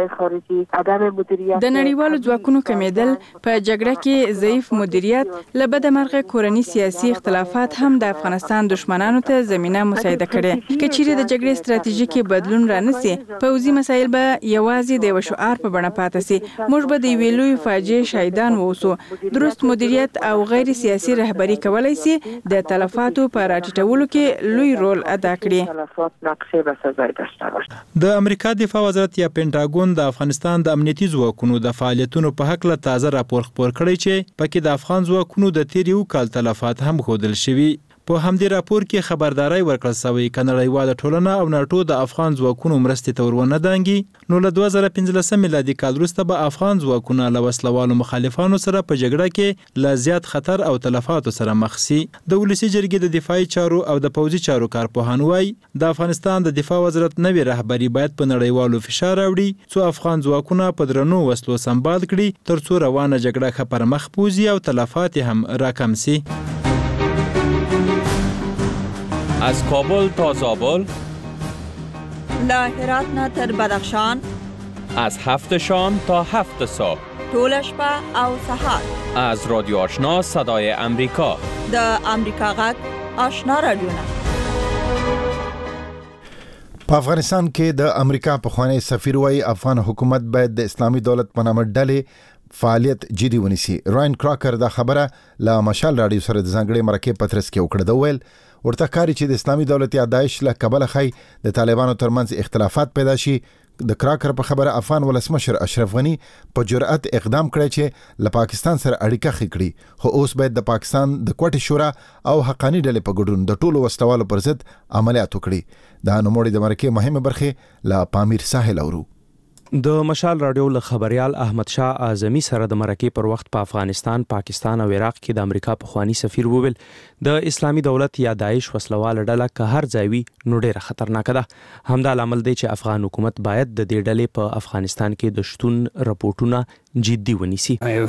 نړیوالو ځواکونو کمیدل په جګړه کې ضعیف مدیریت، لبد مرغه کورنی سیاسي اختلافات هم د افغانستان دشمنانو ته زمينه مساعده کړي. کچېره د جګړې ستراتیژیکي بدلون رانسي، پوځي مسایل به یوازې د شعار په بڼه پاتې سي. موږ به د ویلوي فاجعه شهیدان ووسو. درست مدیریت او غیر سیاسي رهبری کولای شي د تلفاتو په راټیټولو کې لوی رول ادا کړي. د امریکا دفاع وزارت یا پینټاګون د افغانستان د امنیتي ځواکونو د فعالیتونو په حق له تازه راپور خپور کړی چې پکې د افغان ځواکونو د تیر یو کال تلفات هم ښودل شوي. په همدې راپور کې خبرداري ورکړل شوې چې نړیواله ټولنه او ناټو د افغان ځواکونو مرستې ته ورونه دانګي، نو له 2015 میلادي کال وروسته به افغان ځواکونه له وسلوالو مخالفانو سره په جګړه کې له زیات خطر او تلفاتو سره مخ شي. د ولسی جرګې د دفاعي چارو او د پوځي چارو کارپوهان وایي د افغانستان د دفاع وزارت نوې رهبری باید په نړیوالو فشار راوړي څو افغان ځواکونه په درنو وسلو سمبال کړي ترڅو روانه جګړه ښه پر مخ بوځي او تلفات هم راکم شي. از کابل تا زابل، له هرات نه تر بدخشان، از 7 شام تا 7 صبح، طول شپه او سحر، از رادیو آشنا صدای امریکا، د امریکا غږ آشنا رادیوونه. په افغانستان کې د امریکا پخوانی سفیر وايي افغان حکومت باید د اسلامي دولت په نامه ډلې فعالیت جدي ونیسي. راین کراکر دا خبره له مشال رادیو سره د ځانګړي مرکه پترس کې وکړه. دا ویل ورته کاری چې د اسلامي دولت یا داعش له کبله خی د طالبانو ترمنځ اختلافات پیدا شي، د کراکر په خبره افغان ولسمشر اشرف غنی په جرأت اقدام کړی چې له پاکستان سره اړیکه خکړي، خو اوس باید د پاکستان د کوټې شورا او حقانی ډلې په ګډون د ټولو وسلوالو پر ضد عملیات وکړي. دا نوموړي د مرکې مهمه برخه له پامیر ساحل اورو. د مشال رادیو له خبريال احمد شاه اعظمي سره د مرکې پر وخت په افغانستان، پاکستان او عراق کې د امریکا پخوانی سفیر وویل د اسلامي دولت یا داعش وسلوال ډله که هر ځای وي نو ډیره خطرناکه ده. همدا لامل دی چې افغان حکومت باید د دې ډلې په افغانستان کې د شتون رپورټونه جدي ونیسي.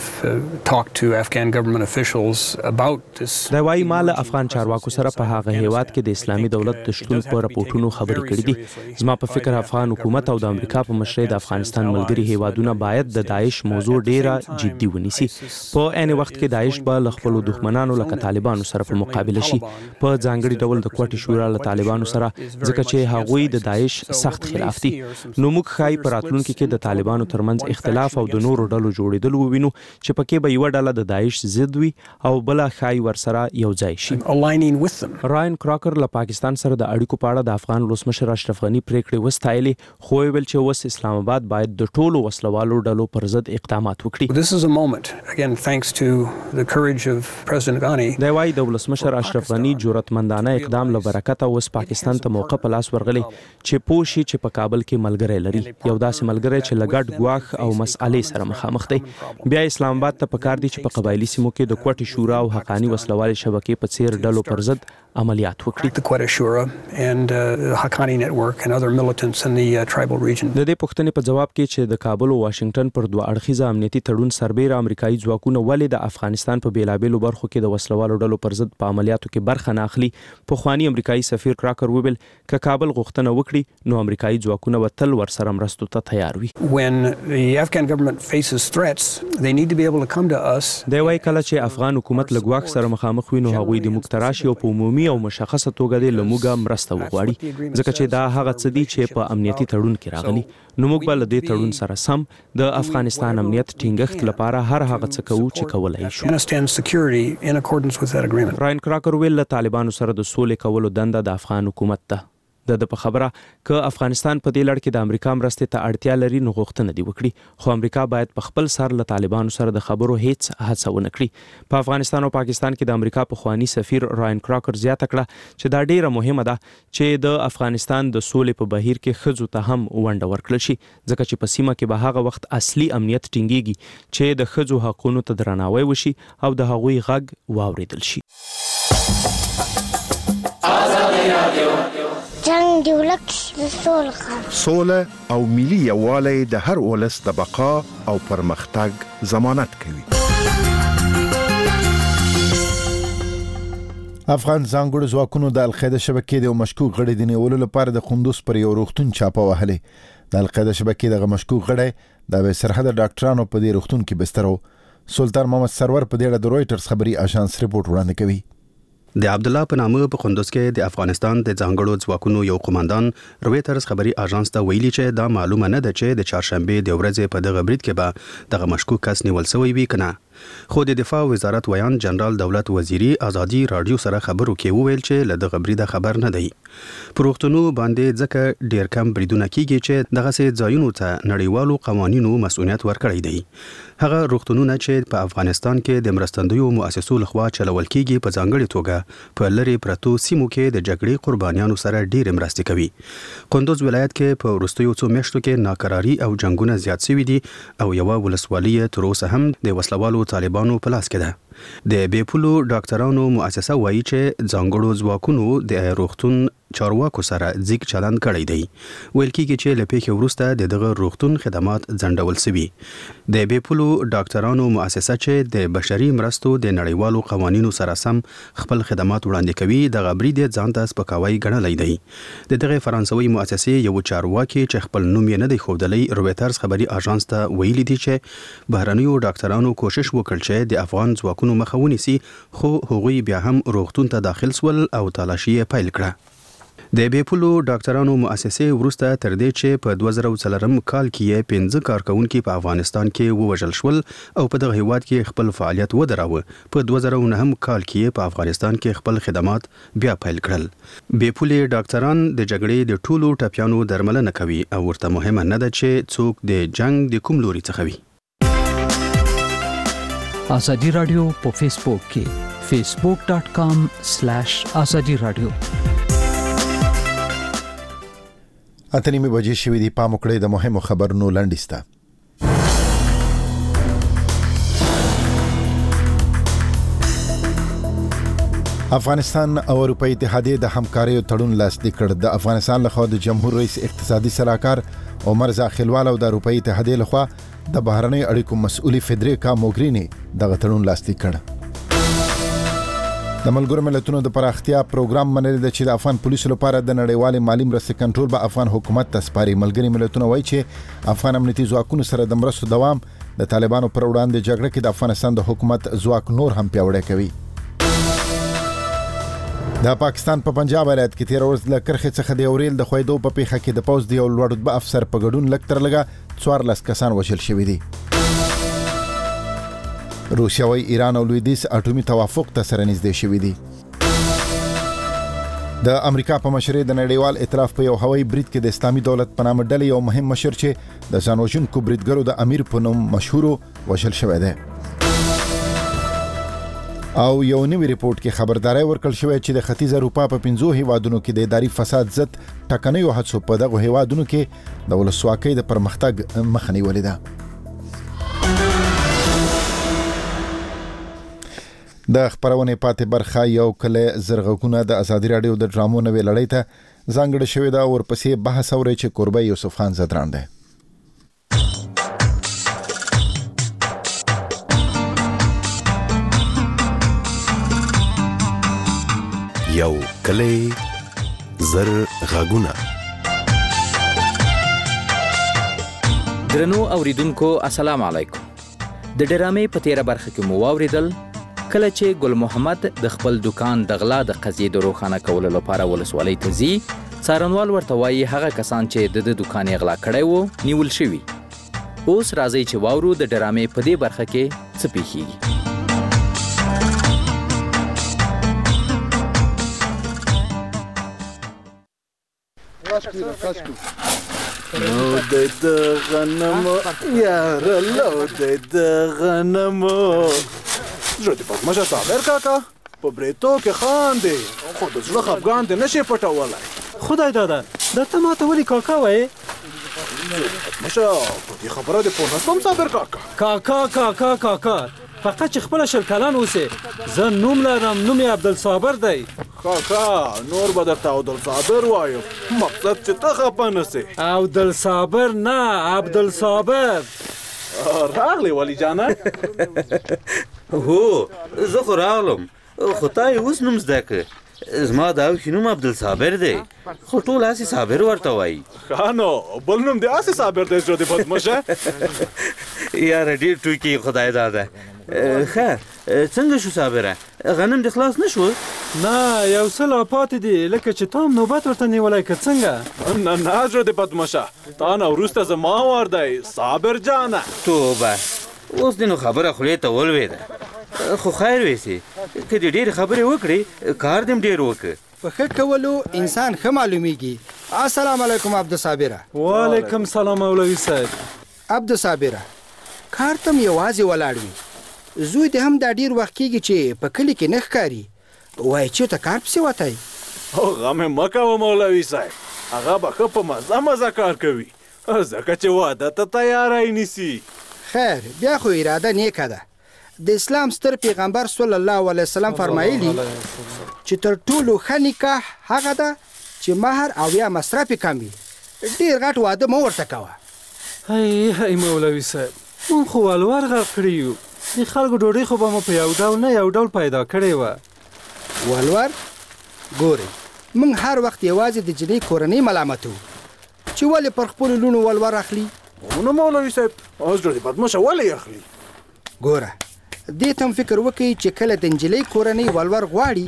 دا وايي مال افغان چارواکو سره په هغه هیواد کې د اسلامي دولت د شتون په رپورټونو خبرې کړې دي. زما په فکر افغان حکومت او د امریکا په مشرۍ د افغانستان ملګري هیوادونه باید د داعش موضوع ډیره جدي ونیسي. په عین وخت کې داعش به له خپل دښمنانو لکه طالبانو سره په مقابله شي، په ځانګړي ډول د کوټې شورا له طالبانو سره، ځکه چې هغوی د داعش سخت خلاف دي. نو موږ ښایي په راتلونکي کې د طالبانو ترمنځ اختلاف او د نورو ډلو جوړېدل ووینو چې پکې به یو ډله د داعش ضد وي او بل ښایي ورسره یو ځای شي. راین کراکر له پاکستان سره د اړیکو په اړه د افغان ولسمشر اشرف غنی پریکړې وستایلې، خو ویل چې اوس اسلام آباد باید د ټولو وسلوالو ډلو پر ضد اقدامات وکړي. دا وايي د ولسمشر اشرف غنی جرأتمندانه اقدام له برکته اوس پاکستان ته موقع په لاس ورغلی چې پوه شي چې په کابل کې ملګری لري، یو داسې ملګری چې له ګډ ګواښ او مسئلې سره مخامخ دی. بیا اسلام آباد ته پکار دي چې په قبایلی سیمو کې د کوټې شورا او حقانی وسلوالې شبکې په څیر ډلو پر ضد عملیات وکړي. د دې پوښتنې په جواب کې چې د کابل او واشنگټن پر دوه اړخیزه امنیتي تړون سربېره امریکایي ځواکونه ولې د افغانستان په بیلابېلو برخو کې د وسلوالو ډلو پر ضد په عملیاتو کې برخه نه اخلي، پخوانی امریکایي سفیر کراکر وویل که کابل غوښتنه وکړي نو امریکایي ځواکونه به تل ورسره مرستو ته تیار وي. دی وايي کله چې افغان حکومت له ګواښ سره مخامخ وي نو هغوی د موږ ته راشي او په عمومي او مشخصه توګه د لموږه مرسته وغواړي، ځکه چې دا هغه څه دي چې په امنیتي تړون کې راغلي. نو موږ به له دې تړون سره سم د افغانستان امنیت ټینګښت لپاره هر هغه څه کوو چې کولای شو. راین کراکر ویل له طالبانو سره د سولې کولو دنده د افغان حکومت ده. د په خبره که افغانستان په دې لړ کې د امریکا مرستې ته اړتیا لري نو غوښتنه دې وکړي، خو امریکا باید په خپل سر له طالبانو سره د خبرو هیڅ هڅه ونه کړي. په افغانستان او پاکستان کې د امریکا پخوانی سفیر راین کراکر زیاته کړه چې دا ډیره مهمه ده چې د افغانستان د سولې په بهیر کې ښځو ته هم ونډه ورکړل شي، ځکه چې په سیمه کې به هغه وخت اصلي امنیت ټینګیږي چې د ښځو حقونو ته درناوی وشي او د هغوی غږ واوریدل شي. جنگ دی ولک سوله او ملي یووالی د هر ولس د بقا او پرمختګ ضمانت کوي. افغان ځانګړو ځواکونو د القاعده شبکې د مشکوک غړي د نیولو لپاره د قندوز پر یو روغتون چاپه وهلې. د القاعده شبکې د مشکوک غړي د سرحد ډاکټرانو په دې روغتون کې بستر وو. سلطان محمد سرور په دې اړه د رويټرز خبري اژانس رپورټ وړاندې کوي. د عبد الله په نامه په قندوز کې د افغانستان د ځانګړو ځواکونو یو قوماندان رويټرز خبري اژانس ته ویلي چې دا معلومه نه ده چې د چهارشنبه د ورځې په دغه برید کې به دغه مشکوک کس نیول شوی وي کنه. خو د دفاع وزارت ویان جنرال دولت وزیری ازادي رادیو سره خبرو کې وویل چې له دغه بریده خبر نه دی. پروختونو باندې ځکه ډیر کم بریدونه کیږي چې دغه سي ځایونو ته نړیوالو قوانینو مسؤلیت ورکړی دی. هغه روغتونونه چې په افغانستان کې د مرستندویو مؤسسو لخوا چلول کیږي په ځانګړي توګه په لری پرتو سیمو کې د جګړې قربانیانو سره ډیر مرستې کوي. قندوز ولایت کې په وروستیو څو میاشتو کې ناکراری او جنگونه زیات شوي دي او یو ولسوالۍ تر اوسه هم د وسلوالو طالبانو په لاس کې ده. د بیپولو ډاکټرانو مؤسسه وایي چې ځانګړو ځواکونو د روغتون چارواکو سره ځیګ چلند کړی دی. ویل کېږي چې له پیښې وروسته دغه روغتون خدمات ځنډول شوي. د بیپولو ډاکټرانو مؤسسه چې د بشري مرستو د نړیوالو قوانینو سره سم خپل خدمات وړاندې کوي د غبرید ځان ته سپکاوی ګڼلی دی. دغه فرانسوي مؤسسې یو چارواکي چې خپل نوم یې نه دی ښودلی رويټرز خبري اژانس ته ویلي دي چې بهرنیو ډاکټرانو کوشش وکړ چې د افغان ځواکونو مخه ونیسي، خو هغوی بیا هم روغتون ته داخل سول او تالاشي پیل کړه. د بیپولو ډاکټرانو مؤسسې وروسته تر دې چې په 2004 کال کې 15 کارکونکي په افغانستان کې ووژل شول او په دغه هیواد کې خپل فعالیت ودراوه، په 2009 کال کې په افغانستان کې خپل خدمات بیا پیل کړل. بیپولي ډاکټران د جګړې د ټولو ټپیانو درملنه کوي او ورته مهمه نه ده چې څوک د جنگ د کوم لوري څخه وي. ازادي رادیو په فیسبوک کې facebook.com/azadi radio. اتنیمه بجې شوې دي. پام وکړئ د مهمو خبرونو لنډیسته. افغانستان او اروپאי اتحادیه د همکارۍ تړون لاسلیک کړ. د افغانستان لخوا د جمهور رئیس اقتصادي سلاکار عمر زاخیلوال او د اروپאי اتحادیه لخوا د بهرنۍ اړیکو مسؤلي فدریکا موګرینی دغه تړون لاسلیک کړ. د ملګرو ملتونو د پراختیا پروګرام منل د چې د افغان پولیسو لپاره د نړیوال مالی مرستې کنټرول به افغان حکومت ته سپاري. ملګري ملتونه وایي چې افغان امنیتي ځواکونو سره د مرستو دوام د طالبانو پر وړاندې جګړه کې د افغانستان د حکومت ځواک نور هم پیاوړی کوي. د پاکستان په پنجاب ولایت کې تیر ورځ له کرخې څخه د اوریل د خویدو په پیښه کې د پوز دی یو لوړ رتبه افسر په ګډون لږ تر لږه 14 کسان وژل شوي دي. روسیا وايي ایران او لویدیځ اټومي توافق ته سره نږدې شوي دي. د امریکا په مشرۍ د نړیوال ائتلاف په یو هوایي برید کې د اسلامي دولت په نامه ډلې یو مهم مشر چې د ځان وژونکو بریدګرو د امیر په نوم مشهور وژل شوی دی. او یو نوی ریپورت کې خبرداري ورکړل شوې چې د ختیځ اروپا په 15 هیوادونو کې د اداري فساد ضد ټکنیو هڅو په دغه هیوادونو کې د ولسواکۍ د پرمختګ مخه نیولې ده. د خبرونې پاتې برخه یو کله زرغونه د ازادي رادیو د ډرامو نوې لړۍ ته ځانګړې شوې ده. ورپسې بحث اوري چې قربه یوسف خان زدران ده. یو کله زرغونه. درنو اوریدونکو السلام علیکم. د ډرامې په تیره برخه کې مو واوریدل کله چې ګل محمد د خپل دکان د غلا د قضیې د روښانه کولو لپاره ولسوالۍ ته ځي. څارنوال ورته وایي هغه کسان چې د دکان یې غلا کړی وو نیول شوي. اوس راځئ چې واورو د ډرامې په دې برخه کې څه پیښیږي. لو د غنمو یاره لو د غنمو ژوندي پتمشه صابر کاکا په بریتو کې خاندې خو د زړه خفګان دې نشي پټولی. خدای دادا دا ته ماته ولې کاکا وایې؟ پتمشه په دې خبره دې پوه نشوم صابر کاکا. کاکا کاکا کاکا فقط چې خپله 20 کلن اوسې. زه نوم لرم، نوم یې عبدالصابر دی. کاکا نور به درته عبدالصابر وایم، مقصد چې ته خفه نسې. عبدالصابر نه عبدالصابر. راغلی ولی جانه. هو زه خو راغلم خو تا یې اوس نوم زده که. زما د اوښي نوم عبدالصابر دی خو ټول هسې صابر ورته وایي. ښه نو بل نوم دې هسې صابر دی ژوندي پتمشه. یاره ډېر ټوکې خدای داده. ښه څنګه شو صابره غنم دې خلاص نه شو؟ نه یو څه لا پاتې دي لکه چې تا هم نوبت ورته نیولی که څنګه؟ نه نه ژوندي پتمشه تا نه وروسته زما وار دی صابر جانه. توبه اوس دې نو خبره خولې ته ولوېده خو خیر ویسي که دې ډېرې خبرې وکړې کار دې هم ډېر وکړه. په ښه کولو انسان ښه معلومیږي. السلام علیکم عبدالصابره. وعلیکم سلام مولوي صاحب. عبدالصابره کار ته م یوازې ولاړ وي. زوی دې هم دا ډېر وخت کېږي چې په کلي کې نه ښکاري. وایي چېرته کار پسې وتی؟ غم یې مه کوه مولوي صاحب هغه به ښه په مزه مزه کار کوي ځکه چې واده ته تیاری نیسي. خیر بیا خو اراده نیکه ده. د اسلام ستر پیغمبر صلی الله علیه وسلم فرمایلی چې تر ټولو ښه نکاح هغه ده چې مهر او یا مصرف یې کم وي. ډېر غټ واده مه ورته کوه. هی مولوي صاحب مونږ خو ولور غرق کړي یو. د خلکو ډوډۍ خو به مو په یو ډول نه یو ډول پیدا کړې وه. ولور ګورئ موږ هر وخت یوازې د جنۍ کورنۍ ملامتو چې ولې پر خپلو لوڼو ولور اخلي. نه مولوي صاحب اوس ډوډۍ پتمشه ولې اخلي؟ ګوره دې ته هم فکر وکړئ چې کله د نجلۍ کورنۍ ولور غواړي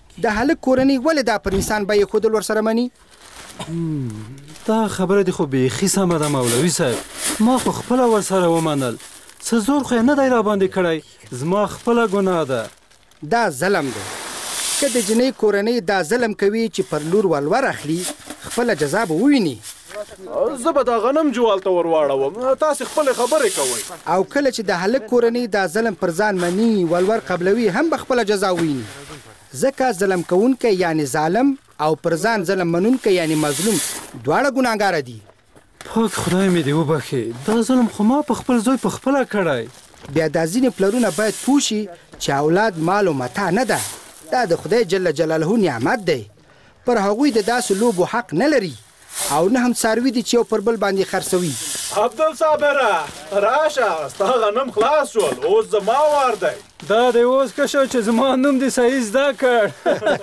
د هلک کورنۍ ولې دا پر انسان به یې ښودل ورسره مني؟ دا خبره دې خو بیخي سمه ده مولوي صاحب، ما خو خپله ورسره ومنل، څه زور خو یې نه دی راباندې کړی، زما خپله ګناه ده. دا ظلم دی. که د جنۍ کورنۍ دا ظلم کوي چې پر لور ولور اخلي، خپله جزا به وویني. زه به دا غنم جوال ته ورواړوم، تاسې خپلې خبرې کوئ. او کله چې د هلک کورنۍ دا ظلم پر ځان مني، ولور قبلوي، هم به خپله جزا وویني. ځکه ظلم کوونکی یعنی ظالم او پر ځان ظلم منونکی یعنی مظلوم دواړه ګناهګاره دي. پاک خدای مې دې وبخې، دا ظلم خو ما په خپل زوی په خپله کړی. بیا دا ځینې پلرونه باید پوه شي چې اولاد مال و متاع نه ده، دا د خدای جل جلاله نعمت دی. پر هغوی د داسې لوبو حق نه لري او نه هم څاروي دي چې یو پر بل باندې خرڅوي. عبدالصابره راشه، ستا غنم خلاص شول، اوس زما وار دی. دا دی اوس که شو چې زما نوم دې صحیح زده کړ.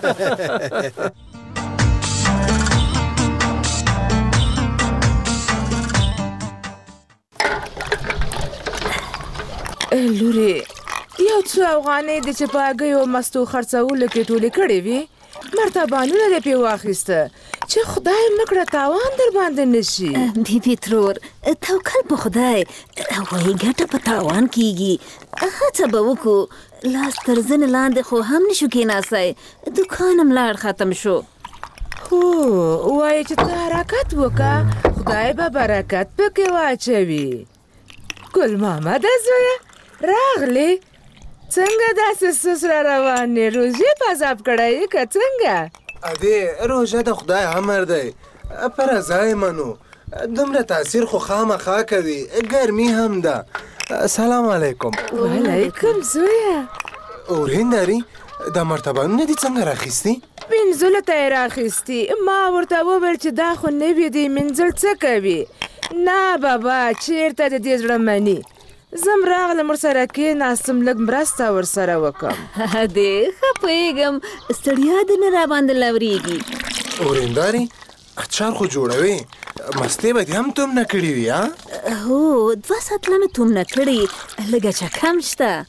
لورې، یو څو افغانۍ دې چې په هګیو مستو خرڅولو کې ټولې کړې وي، مرتبانونه دې پې واخیسته چې خدای مه کړه تاوان در باندې نه شي. بیبي ترور، توکل په خدای، وایي ګټه په تاوان کېږي. هڅه به وکړو، لاس تر زنې لاندې خو هم نشو کېناستی، دوکان هم لاړ ختم شو. هو وایي چې ته حرکت وکړه، خدای به برکت پکې واچوي. ګل محمده زویه راغلې، څنګه داسې سوس را روان یې؟ روژې په عذاب کړی که څنګه؟ ادې روژه د خدای امر دی، په رضا یې منو، دومره تاثیر خو خامخا کوي، ګرمي هم ده. سلام علیکم. وعلیکم زویه. ورهنداري، دا مرتبانونه دې څنګه راخیستي؟ مینځلو ته یې راخیستي. ما ورته وویل چې دا خو نوي دي، مینځل څه کوي؟ نه بابا، چېرته د دې زړه مني. زم راغلم ورسره کېناستم، لږ مرسته ورسره وکړم. ادې ښه پوهېږم، ستړیا دې نه راباندې لورېږي. ورهنداري، اچار خو جوړوي، مستې به دې هم تومنه کړې وي؟ هو 2 سطله مې تومنه کړې، لږه چکه هم شته.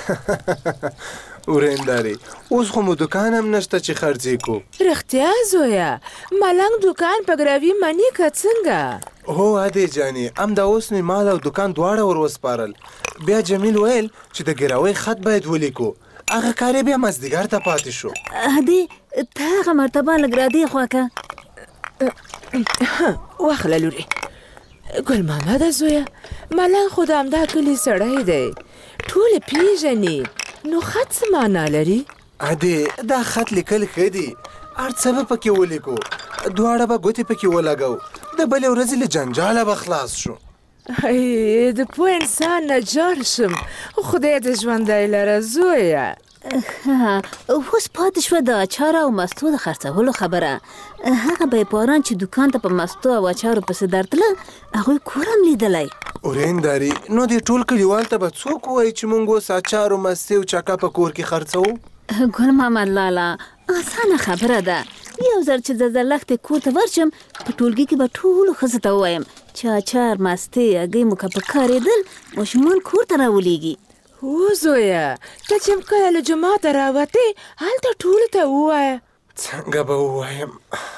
ورهنداري، اوس خو مو دوکان هم نشته چې خرڅې کو. رښتیا زویه، ملنګ دوکان په ګروي مني که څنګه؟ هو ادې جانې، همدا اوس مې مال او دوکان دواړه ور وسپارل. بیا جمیل ویل چې د ګروۍ خط باید ولیکو، هغه کار یې بیا مازدیګر ته پاتې شو. ادې ته هغه مرتبه لږ را دې خوا که. واخله لورې. ګل محمده زویه، ملنګ خو د همدا کلي سړی دی، ټول یې پېژني، نو خط څه معنا لري؟ ادې دا خط لیکل ښه دي، هر څه به پکې ولیکو، دواړه به ګوتې پکې ولګو، د بلې ورځې له جنجاله به خلاص شو. د پوه انسان نه جار شم، خدای دې ژوندی لره زویه. اوس پاتې شوه د اچارو او مستو د خرڅولو خبره. هغه بیپاران چې دوکان ته په مستو او اچارو پسې درتله، هغوی کور هم لیدلی. ورهنداري، نو دې ټول کلیوال ته به څوک ووایي چې موږ اوس اچارو، مستې او چکه په کور کې خرڅوو؟ ګل محمد لالا، اسانه خبره ده. یو ځل چې د زرلښتې کور ته ورشم، په ټولګي کې به ټولو ښځو ته ووایم چې اچار، مستې، هګۍ مو که په کارېدل، ماشومان کور ته راولېږي. هو زویه، ته چې کله له جوماته راوتې، هلته ټولو ته ووایه. څنګه به ووایم؟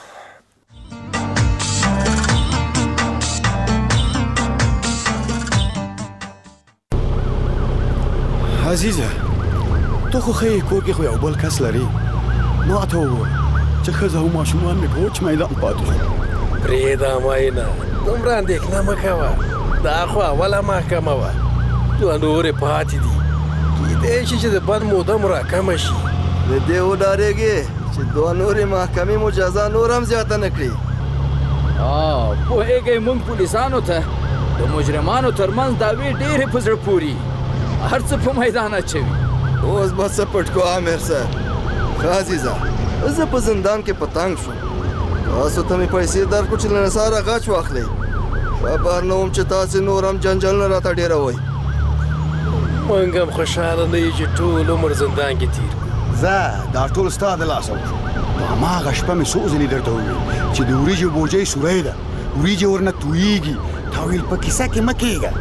عزیزه، ته خو ښه کور کې خو یو بل کس لري، ما ته ووایه چې ښځه او ماشومان مې په وچ میدان پاتې شو. پرېږده ماینه، دومره اندېښنه مه کوه، دا خو اوله محکمه وه، دوه نورې پاتې دي، کیدای شي چې د بند موده مو راکمه شي. د دې وډارېږې چې دوه نورې محکمې مو جزا نور هم زیاته نه کړي. پوهېږئ، موږ پولیسانو ته د مجرمانو ترمنځ دعوې ډېرې په زړه پوري، هر څه په میدان اچوي. اوس به څه پټ کو عامر صاحب. ښه عزیزه، زه په زندان کې پتنګ شوم، تاسو ته مې پیسې درکړو چې له نثاره غچ واخلئ. خبر نه وم چې تاسې نور هم جنجالونه راته ډېروئ. موږ هم خوشحاله نه یو چې ټول عمر زندان کې تېر کړو. زه دا ټول ستا د لاسه وشو. په هماغه شپه مې څو ځلې درته وویل چې د وریجو بوجۍ سوری ده، وریجې ورنه تویېږي، تا ویل په کیسه کې مه کېږه.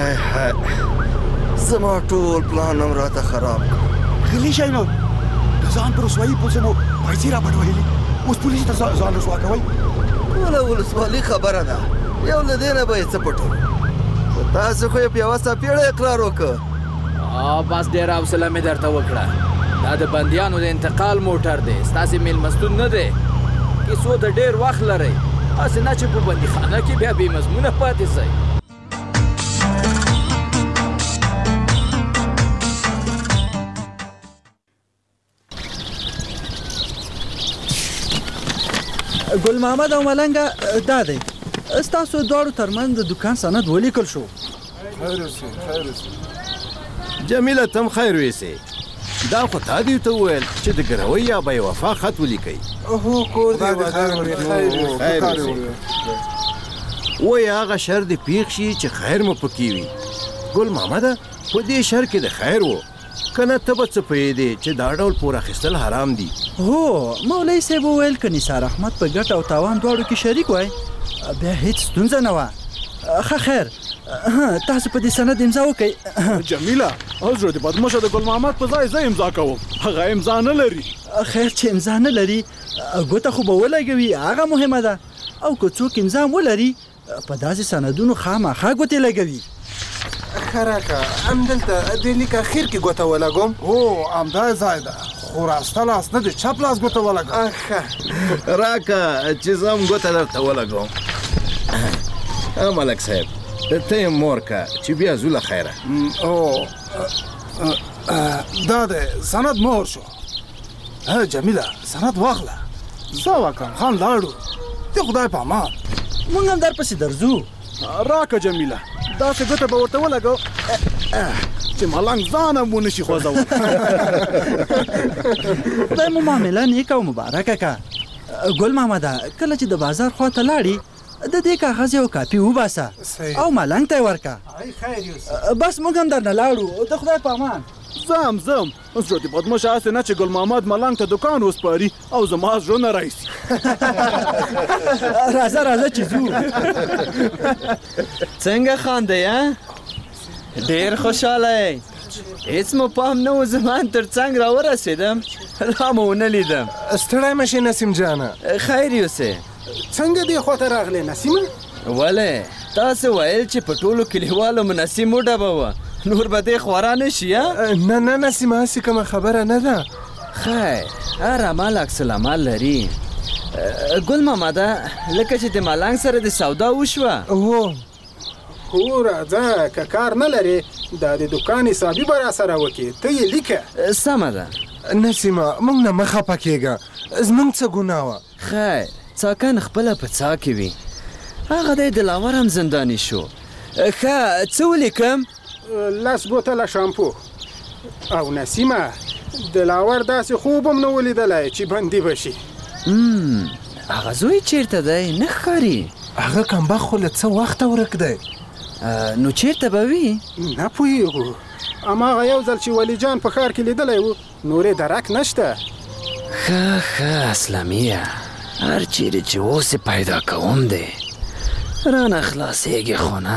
زما ټول پلان هم راته خراب کړ. غلی شئ نو، د ځان پر رسوایي پولیسو مو پیسې را بډوهلي، اوس پولیسو ته ځان رسوا کوئ. ټوله ولسوالي خبره ده، یو له دې نه به یې څه پټو. تاسو خو یې په یوه څپېړه اقرار وکړ. بس ډېره حوصله مې درته وکړه. دا د بندیانو د انتقال موټر دی، ستاسې میلمستون نه دی. کیسو ته ډېر وخت لرئ، هسې نه چې په بندیخانه کې بیا بې مضمونه پاتې شئ. ګل محمد او ملنګه دا دی، ستاسو دواړو ترمنځ د دکان سند ولیکل شو. خیر اوسې، خیر اوسې. جمیله تم خیر ویسې. دا خو تا دې ته وویل چې د ګروۍ یا بې وفا خط ولیکئ. هو کور دې ودان. خیر اوسې. وایي هغه شر دې پیښ شي چې خیر مو پکې وي. ګل محمده په دې شر کې د خیر و، کنه ته به څه پوهېدې چې دا ډول پور اخیستل حرام دي؟ هو مولوي صاحب وویل که نثار احمد په ګټه او تاوان دواړو کې شریک وای بیا هیڅ ستونزه نه وه. ښه خیر، تاسو په دې سند امضا وکئ. جمیله حضرت بدمشه د ګل محمد په ځای زه امضا کوم، هغه امضا نه لري. خیر چې امضا نه لري، ګوته خو به ولګوي، هغه مهمه ده. او که څوک امضا هم ولري، په داسې سندونو خامخا ګوتې لګوي. خراکه همدلته دې لیک اخر کې ګوته ولګوم. هو همدا ځای ده، خو راسته لاس نه د چپ لاس ګوته ولګوم. راکه چې زه هم ګوته درته ولګوم. ملک صاحب ته یې مور که چې بیا زو له خیره. دا دی سند مور شو. جمیله سند واخله، زه او اکرم خان لاړو. د خدای په امان موږ هم درپسې درځو. راکه جمیله داسې ګوته به ورته ولګو چې ملنګ ځان هم ونه شي خوځولی. خدای مو معامله نیکه او مبارکه که. ګل محمده کله چې د بازار خوا ته لاړې، د دې کاغذ یو کاپي وباسه او ملنګ ته یې ورکه. بس موږ هم درنه لاړو، د خدای په امان. زم حضرت بدمشه هسې نه چې ګل محمد ملنګ ته دکان وسپاري او زما زړه نه رایسي. راځه چې ځو. څنګه خاندئ؟ ډېر خوشحاله یې. هیڅ مو پام نه و زمان تر څنګ راورسېدم، لا مو ونه لیدم. ستړی مه شې نسیم جانه. خیر یوسې. څنګه دې خواته راغلې نسیمه؟ ولې تاسو ویل چې په ټولو کلیوالو مو نسیم وډبوه، نور به دې خورا نه شي؟ نه نسیمه هسې کومه خبره نه ده. خیر هر عمل عکس العمل لري. ګل محمده لکه چې د ملنګ سره د سودا وشوه. هو راځه، که کار نه لرې دا د دکان حسابي به راسره وکړې، ته یې لیکه. سمه ده نسیمه، موږ نه مه خفه کېږه، زموږ څه ګناه وه. خیر څاکن خپله په څا کې وي، هغه دی دلاور هم زنداني شو. ښه څه ولیکم؟ 10 بوتله شامپو. او نسیمه دلاور داسې خوب هم نه ولیدلی چې بندي به شي. هغه زوی چیرته دی؟ نه ښکاري. هغه کمبخت خو له څه وخته ورک دی. نو چیرته به وي؟ نه پوهېږو، هماغه یو ځل چې ولی جان په ښار کې لیدلی و، نورې درک نشته. ښه اسلامیه، هر چیرې چې اوس یې پیدا کوم دی، رانه خلاصېږي خو نه.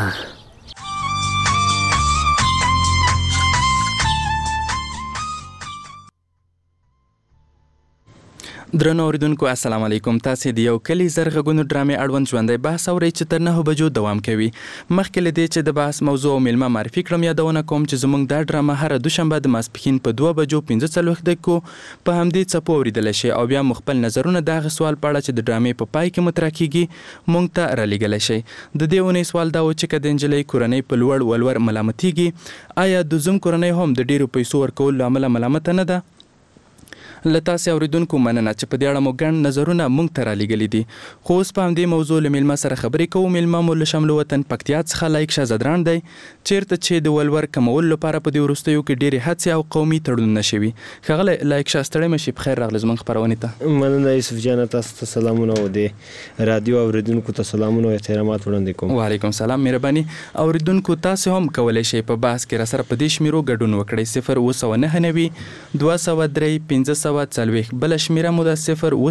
درنو اوریدونکو السلام علیکم. تاسو د یو کلی زرغونو ډرامې اړوند ژوندۍ بحث اورئ چې تر 9 بجو دوام کوي. مخکې له دې چې د بحث موضوع او میلمه معرفي کړم، یادونه کوم چې زموږ دا ډرامه هره دوشنبه د ماسپښین په 2 بجو 45 دقیقو په همدې څپو اوریدلی شئ او بیا مو خپل نظرونه د هغه سوال په اړه چې د ډرامې په پای کې مطرح کیږي موږ ته رالیږلی شئ. د دې اونۍ سوال دا و چې که د نجلۍ کورنۍ په لوړ ولور ملامتیږي، آیا د زوم کورنۍ هم د ډیرو پیسو ورکولو له امله ملامته نه ده؟ له تاسې اوریدونکو مننه چې په دې اړه مو ګڼ نظرونه موږ ته رالیږلي دي. خو اوس په همدې موضوع له میلمه سره خبرې کوو. میلمه مو له شمل وطن پکتیا څخه لایق شهزادران دی، چیرته چې د ولور کمولو لپاره په دې وروستیو کې ډېرې هڅې او قومي تړونونه شوي. ښاغلی لایق شاه ستړی مه شي، پخیر راغلی زموږ خپرونې ته. مننه یوسف جانه، تاسو ته سلامونه او د رادیو اوریدونکو ته سلامونه او احترامات وړاندې کوم. وعلیکم سلام، مهرباني. اوریدونکو تاسو هم کولی شئ په بحث کې راسره په دې شمیرو ګډون وکړئ: 0 9 203 503 940 بل شمیره مو د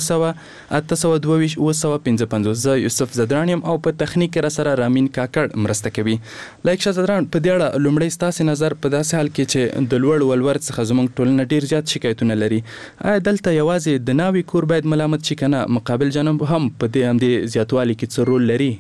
0 زه یوسف زدران یم او په تخنیک را سره رامین کاکړ مرسته کوي. لایک شه زدران په دې اړه لومړی ستاسو نظر په داسې حال کې چې د لوړ ولور څخه زموږ ټولنه ډیر زیات شکایتونه لري. آیا دلته یوازې د ناوی کور باید ملامت شي کنه مقابل جانب هم په دې همدې زیاتوالي کې څه رول لري؟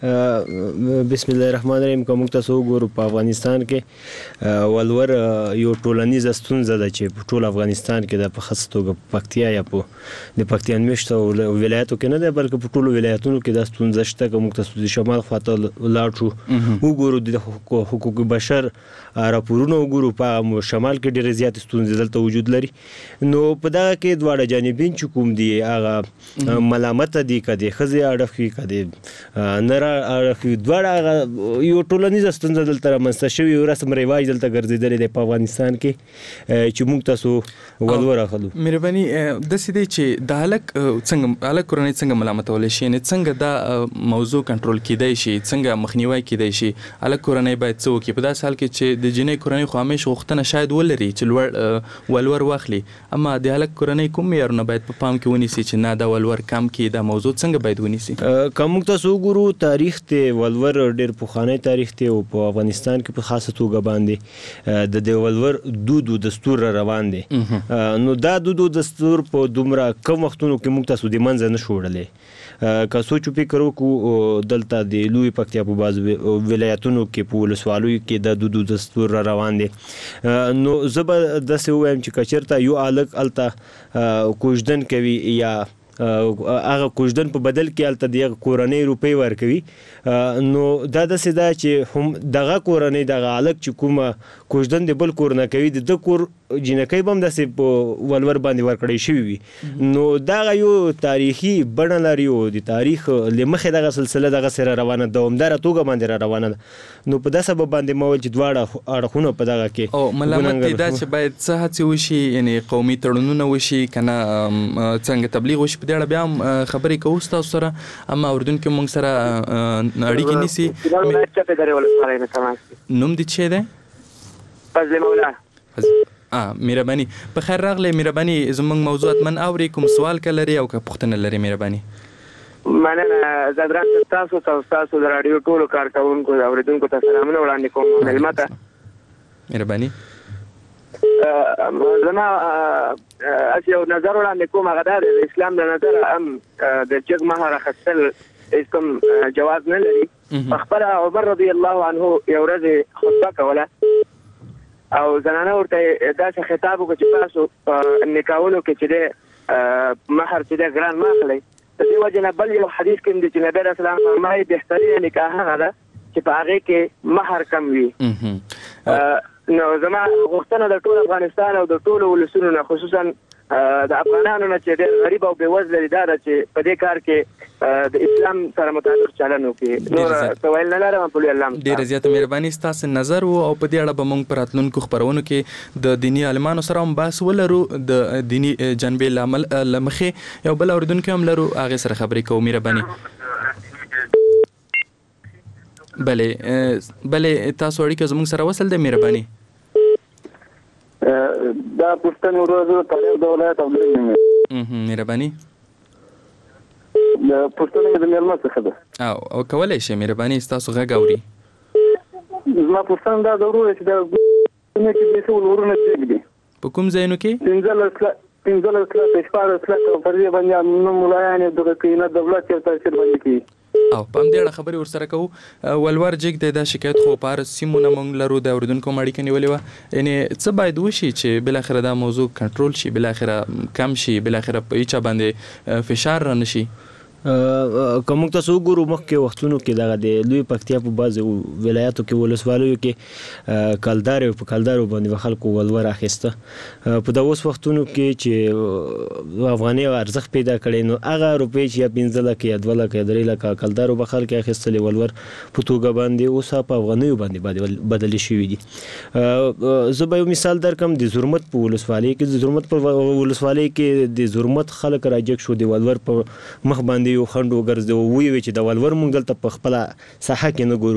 بسم الله الرحمن الرحیم. کوم تاسو ګورو په افغانستان کې ولور یو ټولنیز ستونزه ده چې په ټول افغانستان کې د په خاص توګه پکتیا یا په د پکتیان مشته ولایتو کې نه ده بلکې په ټولو ولایتونو کې د ستونزه شته. کوم تاسو د شمال خواته لاړ شو وګورو د حقوق بشر راپورونه وګورو په شمال کې ډېر زیات ستونزې دلته وجود لري. نو په دغه کې دواړه جانبین چې کوم دي هغه ملامت دي کده خزي اړه کده نره دواړه یو ټولنیز ستونزه دلته رامنځته شوي او رسم رواج دلته ګرځېدلی دی په افغانستان کې چې موږ تاسو ولور اخلو. مهرباني داسې دی چې د هلک کورنۍ څنګه ملامتولی شي یعنې څنګه دا موضوع کنټرول کیدی شي څنګه مخنیوی کیدی شي؟ هلک کورنۍ باید څه وکړي په داسې حال کې چې د جنۍ کورنۍ خو همیش غوښتنه شاید ولري چې لوړ ولور واخلي اما د هلک کورنۍ کوم معیارونه باید په پام کې ونیسي چې نه دا ولور کم کړي دا موضوع څنګه باید ونیسي؟ که موږ تاسو وګورو تاریخ ته ولور ډېر پخوانی تاریخ ته او په افغانستان کې په خاصه توګه باندې د ولور دود دستور روان دي. نو دا دود دستور په دومره کم وختونو کې موږ تاسو د منځ نه شوړلې. که سوچ فکر وکړو دلته د لوی پکتیا په بعض ولایتونو کې په ولسوالیو کې د دود دستور روان دي. نو زه به داسې ووایم چې که چېرته یو هلک هلته کوژدن کوي یا هغه کوژدن په بدل کې هلته د هغه کورنۍ روپۍ ورکوي نو دا داسې ده چې هم دغه کورنۍ دغه هلک چې کومه کوژدن د بل کور نه کوي د ده کور جینکۍ به هم داسې په ولور باندې ورکړی شوي وي. نو دغه یو تاریخي بڼه لري او د تاریخ له مخې دغه سلسله دغسې را روانه دوامداره توګه باندې را روانه ده. نو په داسې سبب باندې ما ویل چې دواړه اړخونه په دغه کې او ملامت دی دا چې باید څه هڅې وشي یعنې قومي تړونونه وشي که نه څنګه تبلیغ وشي په دې اړه بیا هم خبرې کوو ستاسو سره اما اردوونکي موږ سره اړیکې نیسي. نوم دې څه دی؟ فضل مولا. مهرباني په خیر راغلی. مهرباني زموږ موضوع حتما اوري کوم سوال که لري او که پوښتنه لري مهرباني. مننه زدران تاسو د راډیو ټولو کارکوونکو او اورېدونکو ته سلامونه وړاندې کوم مېلمه ته. مهرباني زما یو نظر وړاندې کوم هغه دا دی د اسلام له نظره هم د جګ مهر اخیستل هېڅ کوم جواز نه لري. پخپله عمر رضی الله عنه یو ورځ خطبه کوله او زنانه ورته داسې خطاب وکړه چې تاسو په نکاحونو کې چې دی مهر چې دی ګران مه اخلئ. د دې وجې نه بل یو حدیث کې هم دی چې نبي علیه السلام فرمایي بهترینه نکاح هغه ده چې په هغې کې مهر کم وي. نو زما غوښتنه د ټول افغانستان او د ټولو ولسونو نه خصوصا د افغانانو نه چې ډېر غریب او بېوزله دي دا ده چې په دې کار کې د اسلام سره مطابق چلن وکړي. نور څه ویل نه لرم. په لوی الله ډېره زیاته مهرباني ستاسو نظر و او په دې اړه به موږ په راتلونکو خپرونو کې د دیني عالمانو سره هم بحث ولرو د دیني جنبې له مخې یو بل اورېدونکی هم لرو هغې سره خبرې کوو. مهرباني بلې تاسو اړیکه زموږ سره وصل دی. مهرباني دا پښتنې ورځ تاریخ د ولایت عبدالله. مهرباني د پښتنې د مېلمه څخه ده او کولی شئ مهرباني ستاسو غږ اوري. زما پوښتنه دا ضرور چې د کې بیخي ولورونه ډېر دي. په کوم ځایونو کې؟ 15 لک او پر دې باندې نو ملایانې دغه کوي نه دولت چېرته تاثیر باندې کوي او په همدې اړه خبرې ورسره کوو. ولور جګ دی دا شکایت خو په هر سیمو نه موږ لرو د اورېدونکو هم اړیکه نیولې وه یعنې څه باید وشي چې بالاخره دا موضوع کنټرول شي بالاخره کم شي بالاخره په هیچا باندې فشار را نشي. که موږ تاسو وګورو مخکې وختونو کې دغه د لوی پکتیا په بعضو ولایاتو کې ولسوالیو کې کلدارې په کلدارو باندې به خلکو ولور اخیسته. په د اوس وختونو کې چې افغاني ارزښت پیدا کړی نو هغه روپۍ چې یا 15 لکه یا 2 لکه یا 3 لکه کلدارو به خلک اخیستلې ولور په توګه باندې اوس په افغانیو باندې بدلې شوي دي. زه به یو مثال درکړم د زرمت په ولسوالۍ کې د زرمت په ولسوالۍ کې د زرمت خلک راجګ شو د ولور په مخ باندې یو خنډ وګرځي او وی چې د ولور مونږ دلته په خپل ساحه کې نه ګورو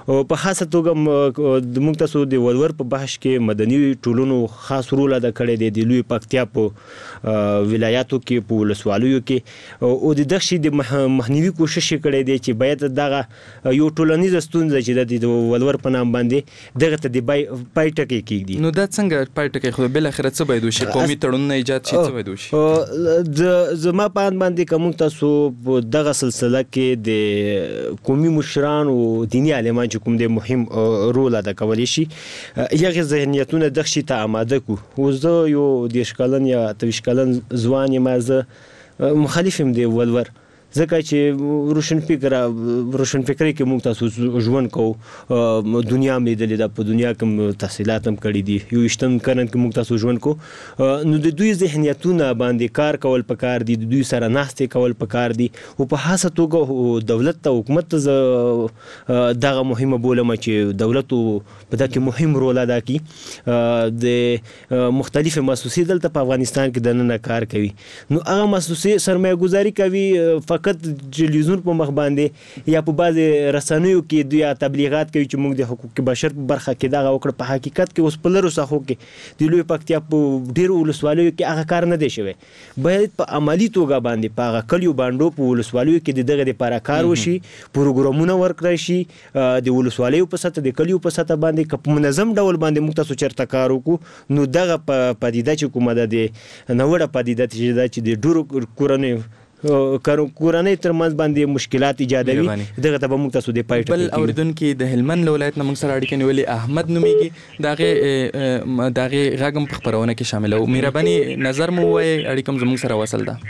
په خاصه توګه د موږ تاسو د ولور په بحث کې مدني ټولنو خاص رول ادا کړی دی د لوی پکتیا په ولایاتو کې په ولسوالیو کې او د دغه د مخنیوي کوشش کړی دی چې باید دغه یو ټولنیز ستونزه چې د ولور په نام باندې دغه ته د پای ټکی کېږي. نو دا څنګه پای ټکی خو بل اخر څه باید وشي قومي تړونونه ایجاد شي څه باید وشي؟ زما په اند باندې کوم تاسو په دغه سلسله کې د قومي مشران او دینی عالمان چې کوم د مهم رول ادا کولی شي یغه ذهنیتونه د شي ته آماده کو. او زه یو د اشکالن یا توشکالن ځوان یم، زه مخالفم دی ولور ځکه چې روشنفکرۍ کې موږ تاسو ژوند کوو، دنیا مې لیدلې ده، په دنیا کې تحصیلات هم کړي دي، 21 قرن کې موږ تاسو ژوند کوو. نو د دوی ذهنیتونه باندې کار کول پکار دي، د دوی سره ناستې کول پکار دي او په خاصه توګه دولت ته حکومت ته دغه مهمه بولم چې دولت په دغه کې مهم رول ادا کړي. د مختلفو مؤسسې دلته په افغانستان کې دننه کار کوي، نو هغه مؤسسې سرمایه گذاري کوي فقط ټلویزیون په مخ باندې یا په بعض رسنیو کې دوی تبلیغات کوي چې موږ د حقوق بشر په برخه کې دغه وکړه. په حقیقت کې اوس په لرو ساحو کې د لوی پکتیا په ډیرو ولسوالیو کې هغه کار نه دی شوی. باید په عملی توګه باندې په هغه کلیو باندې په ولسوالیو کې دغه لپاره کار وشي، پروګرامونه ورکړای شي د ولسوالیو په سطح د کلیو په سطح باندې که په منظم ډول باندې موږ تاسو چرته کار وکړو نو دغه پدیده چې کومه ده د نوړه پدیده چې د ډیرو کورنۍ ترمنځ باندې مشکلات ایجادوي، دغه ته به موږ تاسو د پای ټکی. بل اوریدونکو د هلمند ولایت نه موږ سره اړیکه نیولې احمد نومیږي، دغه غږم په خبرونه کې شامل او مهرباني نظر مو وای اړیکم زموږ سره وصل ده.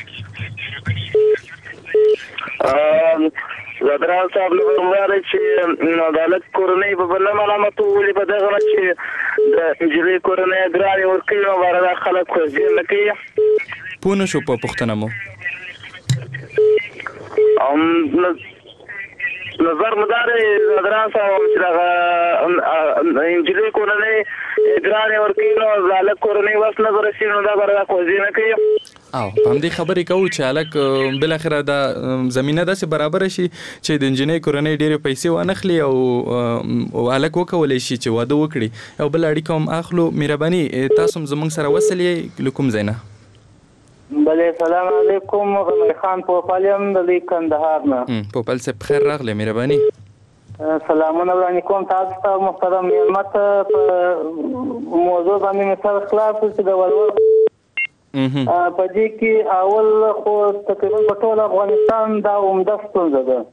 زدران صاحب له ورواره چې عدالت کورنۍ په بل ملامت ولې په دغه چې د انجلي کورنۍ ګرانې ورکوي نو باره خلک خوځي نه کوي. پوه نه شو په پوښتنه مو نظر مدار زدران صاحب چې دغه انجلي کورنۍ ګرانې ورکوي نو عدالت کورنۍ وس نه برسي نو دا باره خوځي نه کوي. او هم دې خبرې کوو چې الک بل اخره دا زمينه داسې برابر شي چې د انجینر کورنۍ ډېرې پیسې وانخلي او الک وکولای شي چې واده وکړي. او بل اړیکه هم اخلو. مهرباني تاسو زموږ سره وصلې لکم زینا. بله سلام علیکم، غمر خان پوپالیم د کندهار نه. پوپال صاحب بخیر راغلی. مهرباني سلامونه وړاندې کوم تاسو ته محترم مېلمه ته. په موضوع باندې مې سره خلاص چې د ولور په دې کې اول خو تقریبا په ټول افغانستان دا عمده ستونزه ده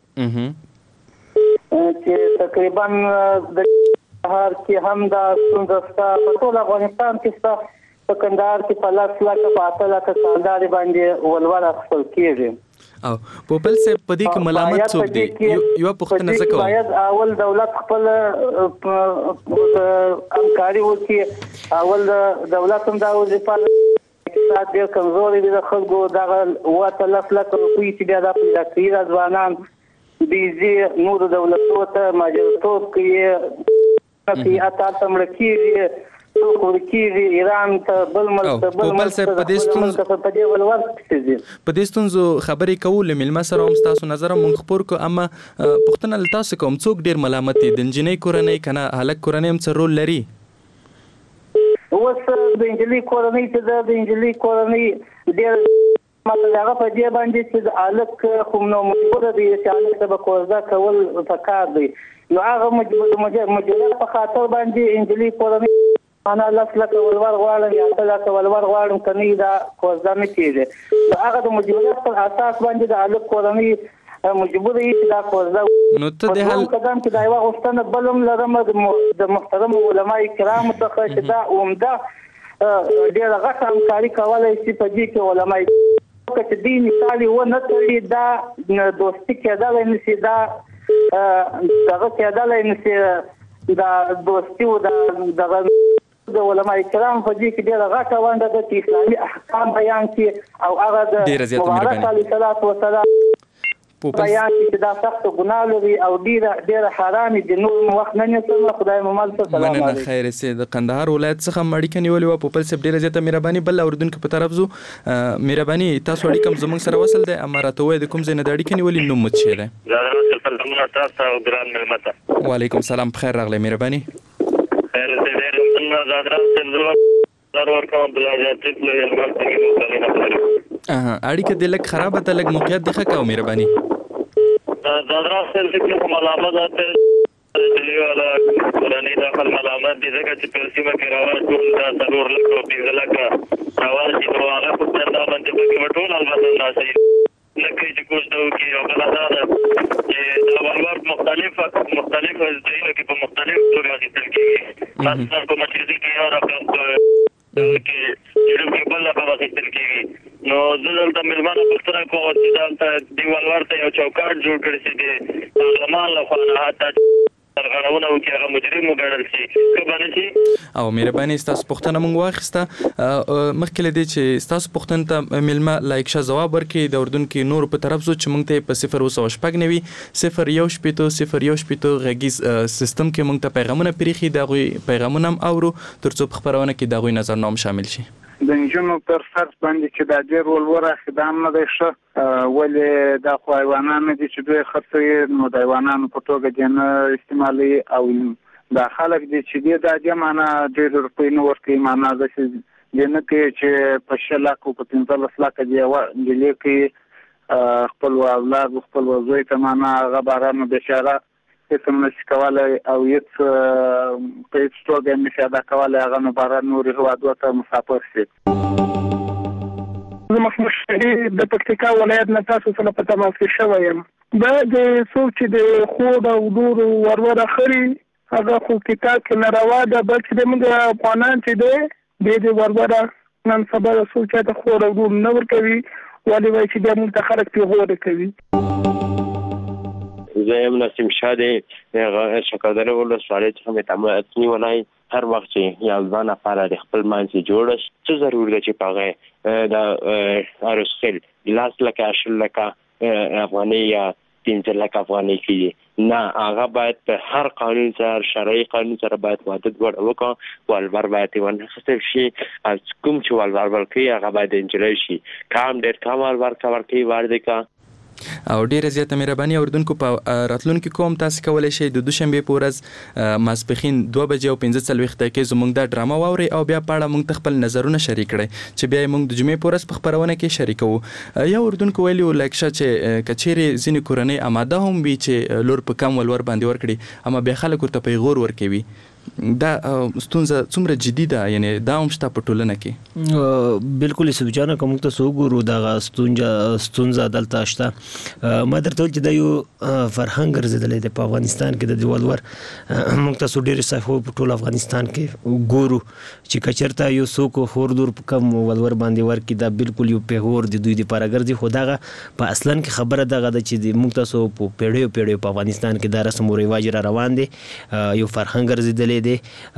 چې تقریبا د هر کې هم دا ستونزه شته. په ټول افغانستان کې شته. په کندهار کې په لاس لاکه په اته لاکه سالداري باندې ولور اخیستل کېږي. او په بل څه په دې کې ملامت څوک دی؟ یو پوښتنه زه کوم. باید اول دولت خپل همکاري وکړي. اول دولت هم دا وظیفه اقتصاد ډېر کمزوري دی د خلکو دغه 8 لک روپۍ چې بیا دا پیدا کوي د ځوانان بیزي نورو دولتونو ته ماجرتوب کوي چې اته تمړه کېږي ورکیږي ایران ته بل ملک په دې ستونزو خبرې کول ملما سره هم تاسو نظر مونږ خبر کو. اما پښتنه تاسو کوم څوک ډیر ملامت دي د انجینر کورنۍ کنه هلک کورنۍ هم څه رول لري؟ اوس د انجینر کورنۍ ته د انجینر کورنۍ ډیر مطلب هغه په دې باندې چې د الک کوم نو مجبور دي چې الک ته کوزا کول پکار دی. نو هغه مجبور په خاطر باندې انجینر کورنۍ انا لاس لکه ولور غواړم یا ته لکه ولور غواړم کني دا کوزا نه کېږي. هغه د مجبوریت پر اساس باندې د الک کورنۍ مجبور یې چې دا کوزا نو ته د حل قدم کې دا یو غوښتنه بلم لرم د محترم علماء کرام څخه چې دا عمده ډېر غټه همکاري کولای شي په دې کې علماء چې دې مثال و نه تړي دا دوستي کېدای نشي، دا دغه کېدای نشي، دا دوستي او دغه د علماء کرام په دې کې ډېر غټه ونده د اسلامي احکام بیان کړي او هغه د مبارک علیه الصلاۃ والسلام بیان چې دا سخت ګناه لري او ډیره حرامه دي. نو وخت نه نیسم، خدای مو مال سلام علیکم. مننه خیر سي. د قندهار ولایت څخه اړیکه نیولې و پوپل صاحب، ډیره زیاته مهرباني. بل اوردونکو په طرف زو مهرباني تاسو اړیکم زموږ سره وصل دی، امارته وای د کوم ځای نه د اړیکه نیولې نوم مت شه ده. وعلیکم السلام، بخیر راغلی مهرباني. خیر دې ډېر زادرا سره ضرور کوم بلاجاتې اړیکه د لک خراب ده، لک موقعیت دی ښه مهرباني. زادرا سره کوم علامات دي ولا ولني داخل علامات دي ځکه چې په سیمه کې راوځي ټول دا ضرور لکه او بنځ لکه راوځي نو هغه په څنډه باندې په ټول البته ناشي لکه چې کوشش وکړي او بل دا چې دا ولور مختلف ځایونه کې په مختلف توګه اخیستل کېږي. مثلا په مسجد کې یو رقم کې چې بل په اخیستل کېږي. نو زه دلته مېلمانه پوښتنه کوم چې دلته دی ولور ته یو چوکاټ جوړ کړی چې د پارلمان لخوا حتی غړونه او کې هغه مجرم وګڼل شي کبانه شي. او مهرباني تاسو پوښتنه مونږ واخیسته. مخکې لدی چې تاسو پوښتنه ته ملما لایک شه جواب ورکړي د اردن کې نور په طرف زو چې مونږ ته په 0 0 غږیز سیستم کې مونږ ته پیغامونه پریخي، دا غوي پیغامونه هم اورو ترڅو په خبرونه کې دا غوي نظرنامه شامل شي. د انجونو پر فرض باندې چې دا ډېر ولور اخدام نه دی ښه، ولې دا خو حیوانان دي چې دوی خرڅوي، نو د حیوانانو په توګه دې نه استعمالوي. او دا خلک دي چې دا د معنا ډېر روپۍ نه ورکوي، معنا دا چې دې نه کوي چې په 6 لک او په 15 لک دی ونجلې کوي خپل اولاد خپل زوی ته معنا هغه بارانو بشاره هیڅ نشي کولای او هیڅ په هیڅ توګه نشي ادا کولای هغه نه باران نورې هیوادو ته مسافر شي. زه محمد شهید د پکتیکا ولایت نه تاسو سره په تماس کې شوی یم. دا د څوک چې د خود او ډور ورور اخري هغه خو کتاب کې ناروا ده، بلکې د موږ افغانان چې د ورور نن سبا څوک چې د خود او ډور نه ورکوي ولې وایي چې د موږ ته خلک پیغور کوي. زه نسیم شاده شکردره ولسوالۍ څخه مې تماسنی ولای هر وخت چې یو ځان لپاره خپل مانځي جوړش څه ضروري ده چې پاغه دا ارسل لاس لکه اشل لکه افغاني یا 3 لک افغاني کیږي نه، هغه باید په هر قانون سره شرعي قانون سره باید واده وکړو. ولور باید ونخستل شي، کوم چې ولور ورکوي هغه باید انجلای شي، کم ډېر کم ولور ورکوي ورده کا. او ډیره زیاته مهرباني اوردونکو په راتلونکو کوم تاسو کولای شئ د دوشنبه په ورځ ماسپخین 2 بجې او 15 دقیقې زموږ د ډراما واوري او بیا پاړه موږ خپل نظرونه شریک کړئ چې بیا موږ د جمعې په ورځ په خبرونه کې شریکو. یا اوردونکو ویلو لکه چې کچيري ځینې کورنۍ آماده هم وي چې لور په کم ولور باندې ورکړي، اما بیا خلک ورته پیغور ورکوي. دا ستونزه څومره جدي ده، یعنی دا هم شته په ټولنه کې؟ بالکل سوجانه کوم ته سوګورو دا ستونزه دلته شته. ما درته چې دا یو فرهنګ ګرځیدلی دی په افغانستان کې د ولور. موږ تاسو ډېر صحو په ټول افغانستان کې ګورو چې کچرته یو څوک خور دور په کم ولور باندې ورکړي، دا بالکل یو پیغور د دوی لپاره ګرځي. خو دغه په اصلا کې خبره دغه ده چې موږ تاسو په پیړیو په افغانستان کې دا رسم او رواج را روان دي، یو فرهنګ ګرځیدلی دی.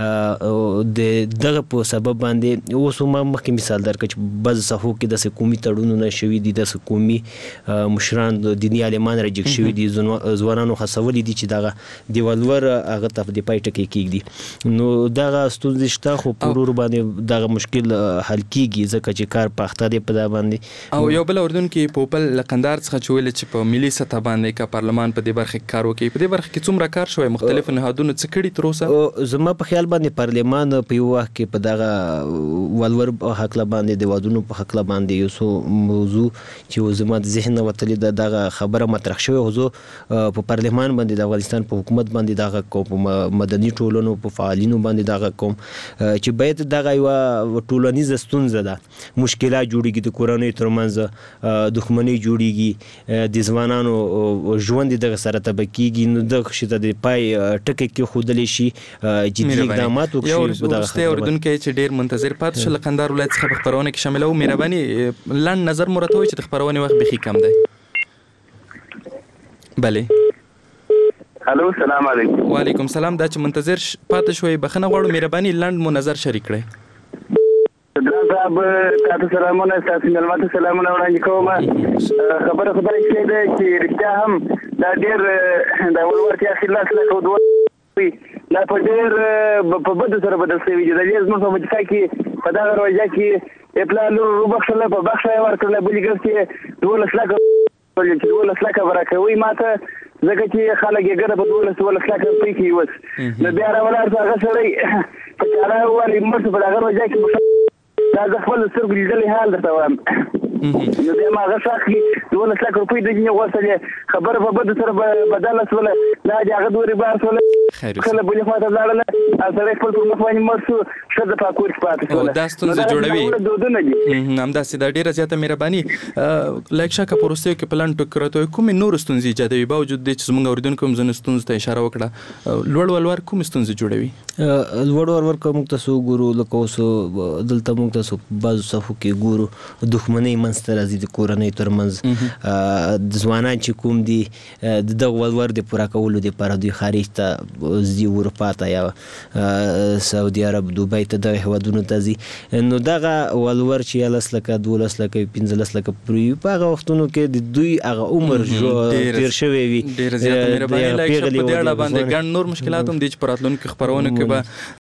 د دغه په سبب باندې اوس ما مخکې مثال درکړ چې بعض صحو کې د قومي تړونونه شوي دي، د قومي مشران دیني عالمان راجګ شوي دي، ځوانانو هڅولي دي چې دغه د ولور هغه ته د پای ټکی کېږدي. نو دغه ستونزې شته، خو په ورور باندې دغه مشکل حل کېږي ځکه چې کار په اخته دی په دا باندې. او یو بل اردن کې پوپل لقندار څخه چې ویل چې په ملي سطح باندې کا پارلمان په دې برخه کې کار وکړي، په دې برخه کې څومره کار شوی، مختلف نهادونو څه کړي تر اوسه؟ زما په خیال باندې پارلمان په یو وخت کې په دغه ولور حق باندې د وادونو په حق باندې یو څو موضوع چې زما د ذهن وتلې دغه خبره مطرح شوې، خو په پارلمان باندې د افغانستان په حکومت باندې دغه کوم مدني ټولنو په فعالینو باندې دغه کوم چې باید دغه یو ټولنیزه ستونزه ده، مشکلات جوړیږي د کورنۍ ترمنځ، دښمنۍ جوړیږي، د ځوانانو ژوند دغه سره تبکیږي. نو دغه شته د پای ټکی کې خودلی شي جدي اقدامات وکړي. یو ورسته اردوونکو چې ډیر منتظر پاتې شو لقندار ولایت څخه په خبرونه کې شامل وو، مهرباني لاند نظر مرته وي چې د خبرونه وخت بخي کم دی. بله الو السلام علیکم. وعلیکم السلام. دا چې منتظر پاتې شوي بخنه غواړو، مهرباني لاند مو نظر شریک کړئ. ګران صاحب تاسو سلامونه تاسو ملمت سلامونه وړاندې کوم خبره خدای کې ده چې رښتیا هم دا ډېر د ولورتیا خلاص له کوم لا په ډېر په بده سره بدل شوی دی د دې زموږ په مجلس کې په دا روزه کې خپل لور وبخښله په بخښه ورکړله بلې ګر کې 12 لکه 12 لکه ورکوي ماته ځکه چې خلک یې ګره په 12 لکه روپۍ کې یوس نو بیا راولاړ هغه سړی په چاره وایي مرسته په هغه روزه کې دا د خپل سترګو لیدلې حال درته وایم نو بیا ما هغه ساعت کې 12 لکه روپۍ د جنې غوښتلې خبره په بده سره بدله شوله دا د هغه دورې بار شوله کله بلې خوا ته لاړله سړی خپل پر مخ باندې مړ شو ښځه په کور کې پاتې شوله دا ستونزې جوړوي همداسې دا ډېره زیاته مهرباني لږ شکه په وروستیو کې پلان ټوک راته کومې نورې ستونزې ایجادوي باوجود دی چې زموږ اورېدونکو هم ځینو ستونزو ته اشاره وکړه لوړ ولور کومې ستونزې جوړوي لوړ ولور که موږ تاسو وګورو لکه اوس دلته موږ تاسو بعضو صفو کې ګورو دښمنۍ منځته راځي د کورنۍ ترمنځ ځوانان چې کوم دي د دغه ولور د پوره کولو دپاره دوی خارج ته ځي اروپا ته یا سعودي عرب دوبۍ ته دغه هېوادونو ته ځي نو دغه ولور چې 11 لکه 12 لکه 15 لکه پورې وي په هغه وختونو کې د دوی هغه عمر تېر شوی وي ډېره زیاته مهرباني لږ په دې اړه باندې ګڼ نور مشکلات هم دي چې په راتلونکو خپرونو کې به